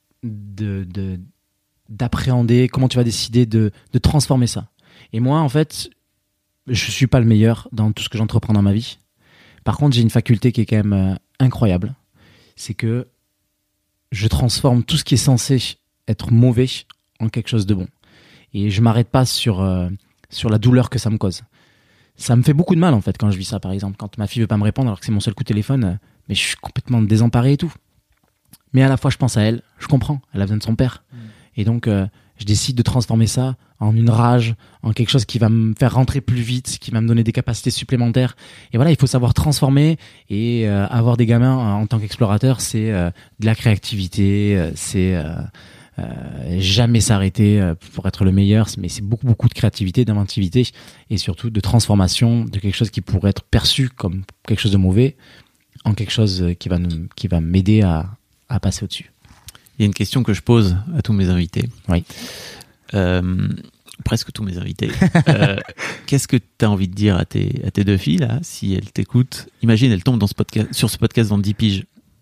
Speaker 4: d'appréhender, comment tu vas décider de transformer ça. Et moi, en fait, je suis pas le meilleur dans tout ce que j'entreprends dans ma vie. Par contre, j'ai une faculté qui est quand même incroyable. C'est que je transforme tout ce qui est censé être mauvais en quelque chose de bon. Et je m'arrête pas sur la douleur que ça me cause. Ça me fait beaucoup de mal en fait quand je vis ça, par exemple. Quand ma fille veut pas me répondre alors que c'est mon seul coup de téléphone, mais je suis complètement désemparé et tout. Mais à la fois je pense à elle, je comprends, elle a besoin de son père. Et donc je décide de transformer ça en une rage, en quelque chose qui va me faire rentrer plus vite, qui va me donner des capacités supplémentaires. Et voilà, il faut savoir transformer et avoir des gamins en tant qu'explorateur, c'est de la créativité, c'est jamais s'arrêter pour être le meilleur, mais c'est beaucoup de créativité, d'inventivité et surtout de transformation de quelque chose qui pourrait être perçu comme quelque chose de mauvais en quelque chose qui va m'aider à passer au-dessus.
Speaker 3: Il y a une question que je pose à tous mes invités.
Speaker 4: Oui.
Speaker 3: Presque tous mes invités. Qu'est-ce que tu as envie de dire à tes deux filles, là, si elles t'écoutent? Imagine, elles tombent sur ce podcast dans 10 piges.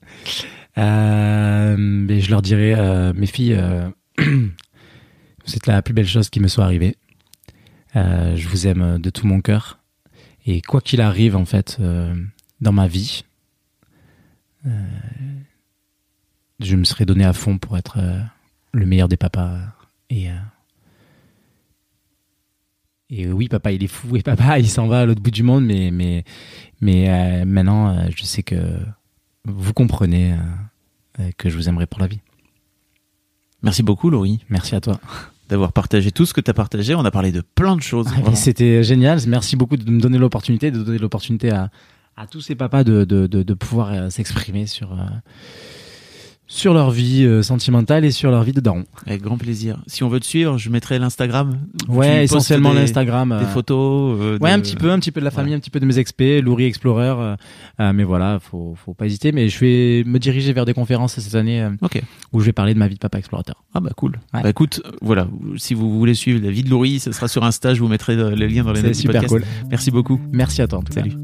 Speaker 4: Mais je leur dirais, mes filles, vous êtes la plus belle chose qui me soit arrivée. Je vous aime de tout mon cœur. Et quoi qu'il arrive, en fait, dans ma vie, je me serais donné à fond pour être le meilleur des papas. Et oui, papa, il est fou et papa, il s'en va à l'autre bout du monde. Mais maintenant, je sais que vous comprenez que je vous aimerai pour la vie.
Speaker 3: Merci beaucoup, Laurie.
Speaker 4: Merci à toi.
Speaker 3: D'avoir partagé tout ce que tu as partagé. On a parlé de plein de choses.
Speaker 4: C'était génial. Merci beaucoup de me donner l'opportunité, de donner l'opportunité à tous ces papas de pouvoir s'exprimer sur leur vie sentimentale et sur leur vie de daron.
Speaker 3: Avec grand plaisir. Si on veut te suivre, je mettrai l'Instagram.
Speaker 4: Ouais, essentiellement l'Instagram.
Speaker 3: Des photos.
Speaker 4: Ouais, un petit peu de la famille, un petit peu de mes expés, Laurie Explorer. Mais voilà, faut pas hésiter. Mais je vais me diriger vers des conférences cette année où je vais parler de ma vie de papa explorateur.
Speaker 3: Ah bah cool.
Speaker 4: Ouais.
Speaker 3: Bah écoute, voilà, si vous voulez suivre la vie de Laurie, ce sera sur Insta. Je vous mettrai le lien dans les notes du podcast.
Speaker 4: Cool.
Speaker 3: Merci beaucoup.
Speaker 4: Merci à toi en tout cas.
Speaker 3: Salut.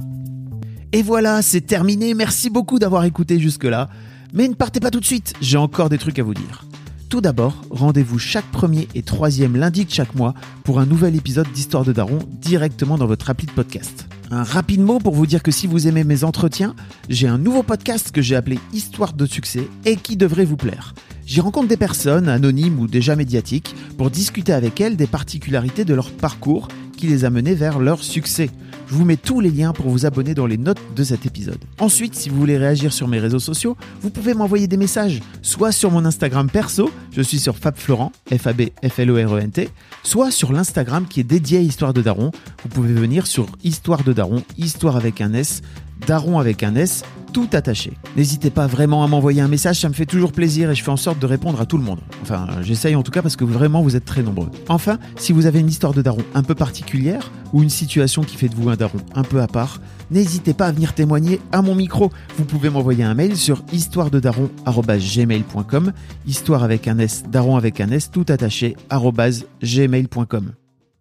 Speaker 7: Et voilà, c'est terminé. Merci beaucoup d'avoir écouté jusque-là. Mais ne partez pas tout de suite, j'ai encore des trucs à vous dire. Tout d'abord, rendez-vous chaque premier et troisième lundi de chaque mois pour un nouvel épisode d'Histoire de Daron directement dans votre appli de podcast. Un rapide mot pour vous dire que si vous aimez mes entretiens, j'ai un nouveau podcast que j'ai appelé Histoire de succès et qui devrait vous plaire. J'y rencontre des personnes, anonymes ou déjà médiatiques, pour discuter avec elles des particularités de leur parcours qui les a menées vers leur succès. Je vous mets tous les liens pour vous abonner dans les notes de cet épisode. Ensuite, si vous voulez réagir sur mes réseaux sociaux, vous pouvez m'envoyer des messages, soit sur mon Instagram perso, je suis sur FabFlorent, FabFlorent, soit sur l'Instagram qui est dédié à Histoire de Daron. Vous pouvez venir sur Histoire de Daron, Histoire avec un S, Daron avec un S, tout attaché. N'hésitez pas vraiment à m'envoyer un message, ça me fait toujours plaisir et je fais en sorte de répondre à tout le monde. Enfin, j'essaye en tout cas parce que vraiment vous êtes très nombreux. Enfin, si vous avez une histoire de daron un peu particulière ou une situation qui fait de vous un daron un peu à part, n'hésitez pas à venir témoigner à mon micro. Vous pouvez m'envoyer un mail sur histoirededaron@gmail.com, histoire avec un S, daron avec un S, tout attaché, @gmail.com.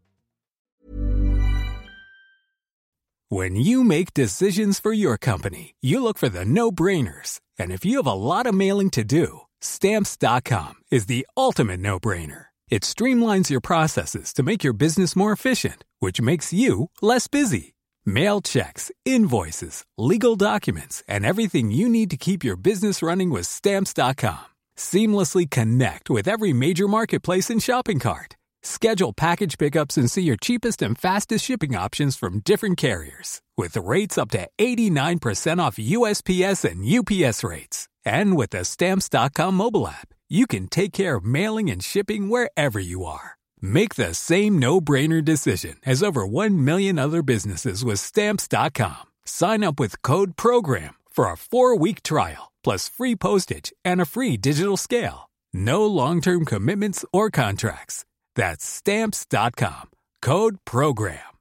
Speaker 8: When you make decisions for your company, you look for the no-brainers. And if you have a lot of mailing to do, Stamps.com is the ultimate no-brainer. It streamlines your processes to make your business more efficient, which makes you less busy. Mail checks, invoices, legal documents, and everything you need to keep your business running with Stamps.com. Seamlessly connect with every major marketplace and shopping cart. Schedule package pickups and see your cheapest and fastest shipping options from different carriers. With rates up to 89% off USPS and UPS rates. And with the Stamps.com mobile app, you can take care of mailing and shipping wherever you are. Make the same no-brainer decision as over 1 million other businesses with Stamps.com. Sign up with code PROGRAM for a 4-week trial, plus free postage and a free digital scale. No long-term commitments or contracts. That's Stamps.com. Code PROGRAM.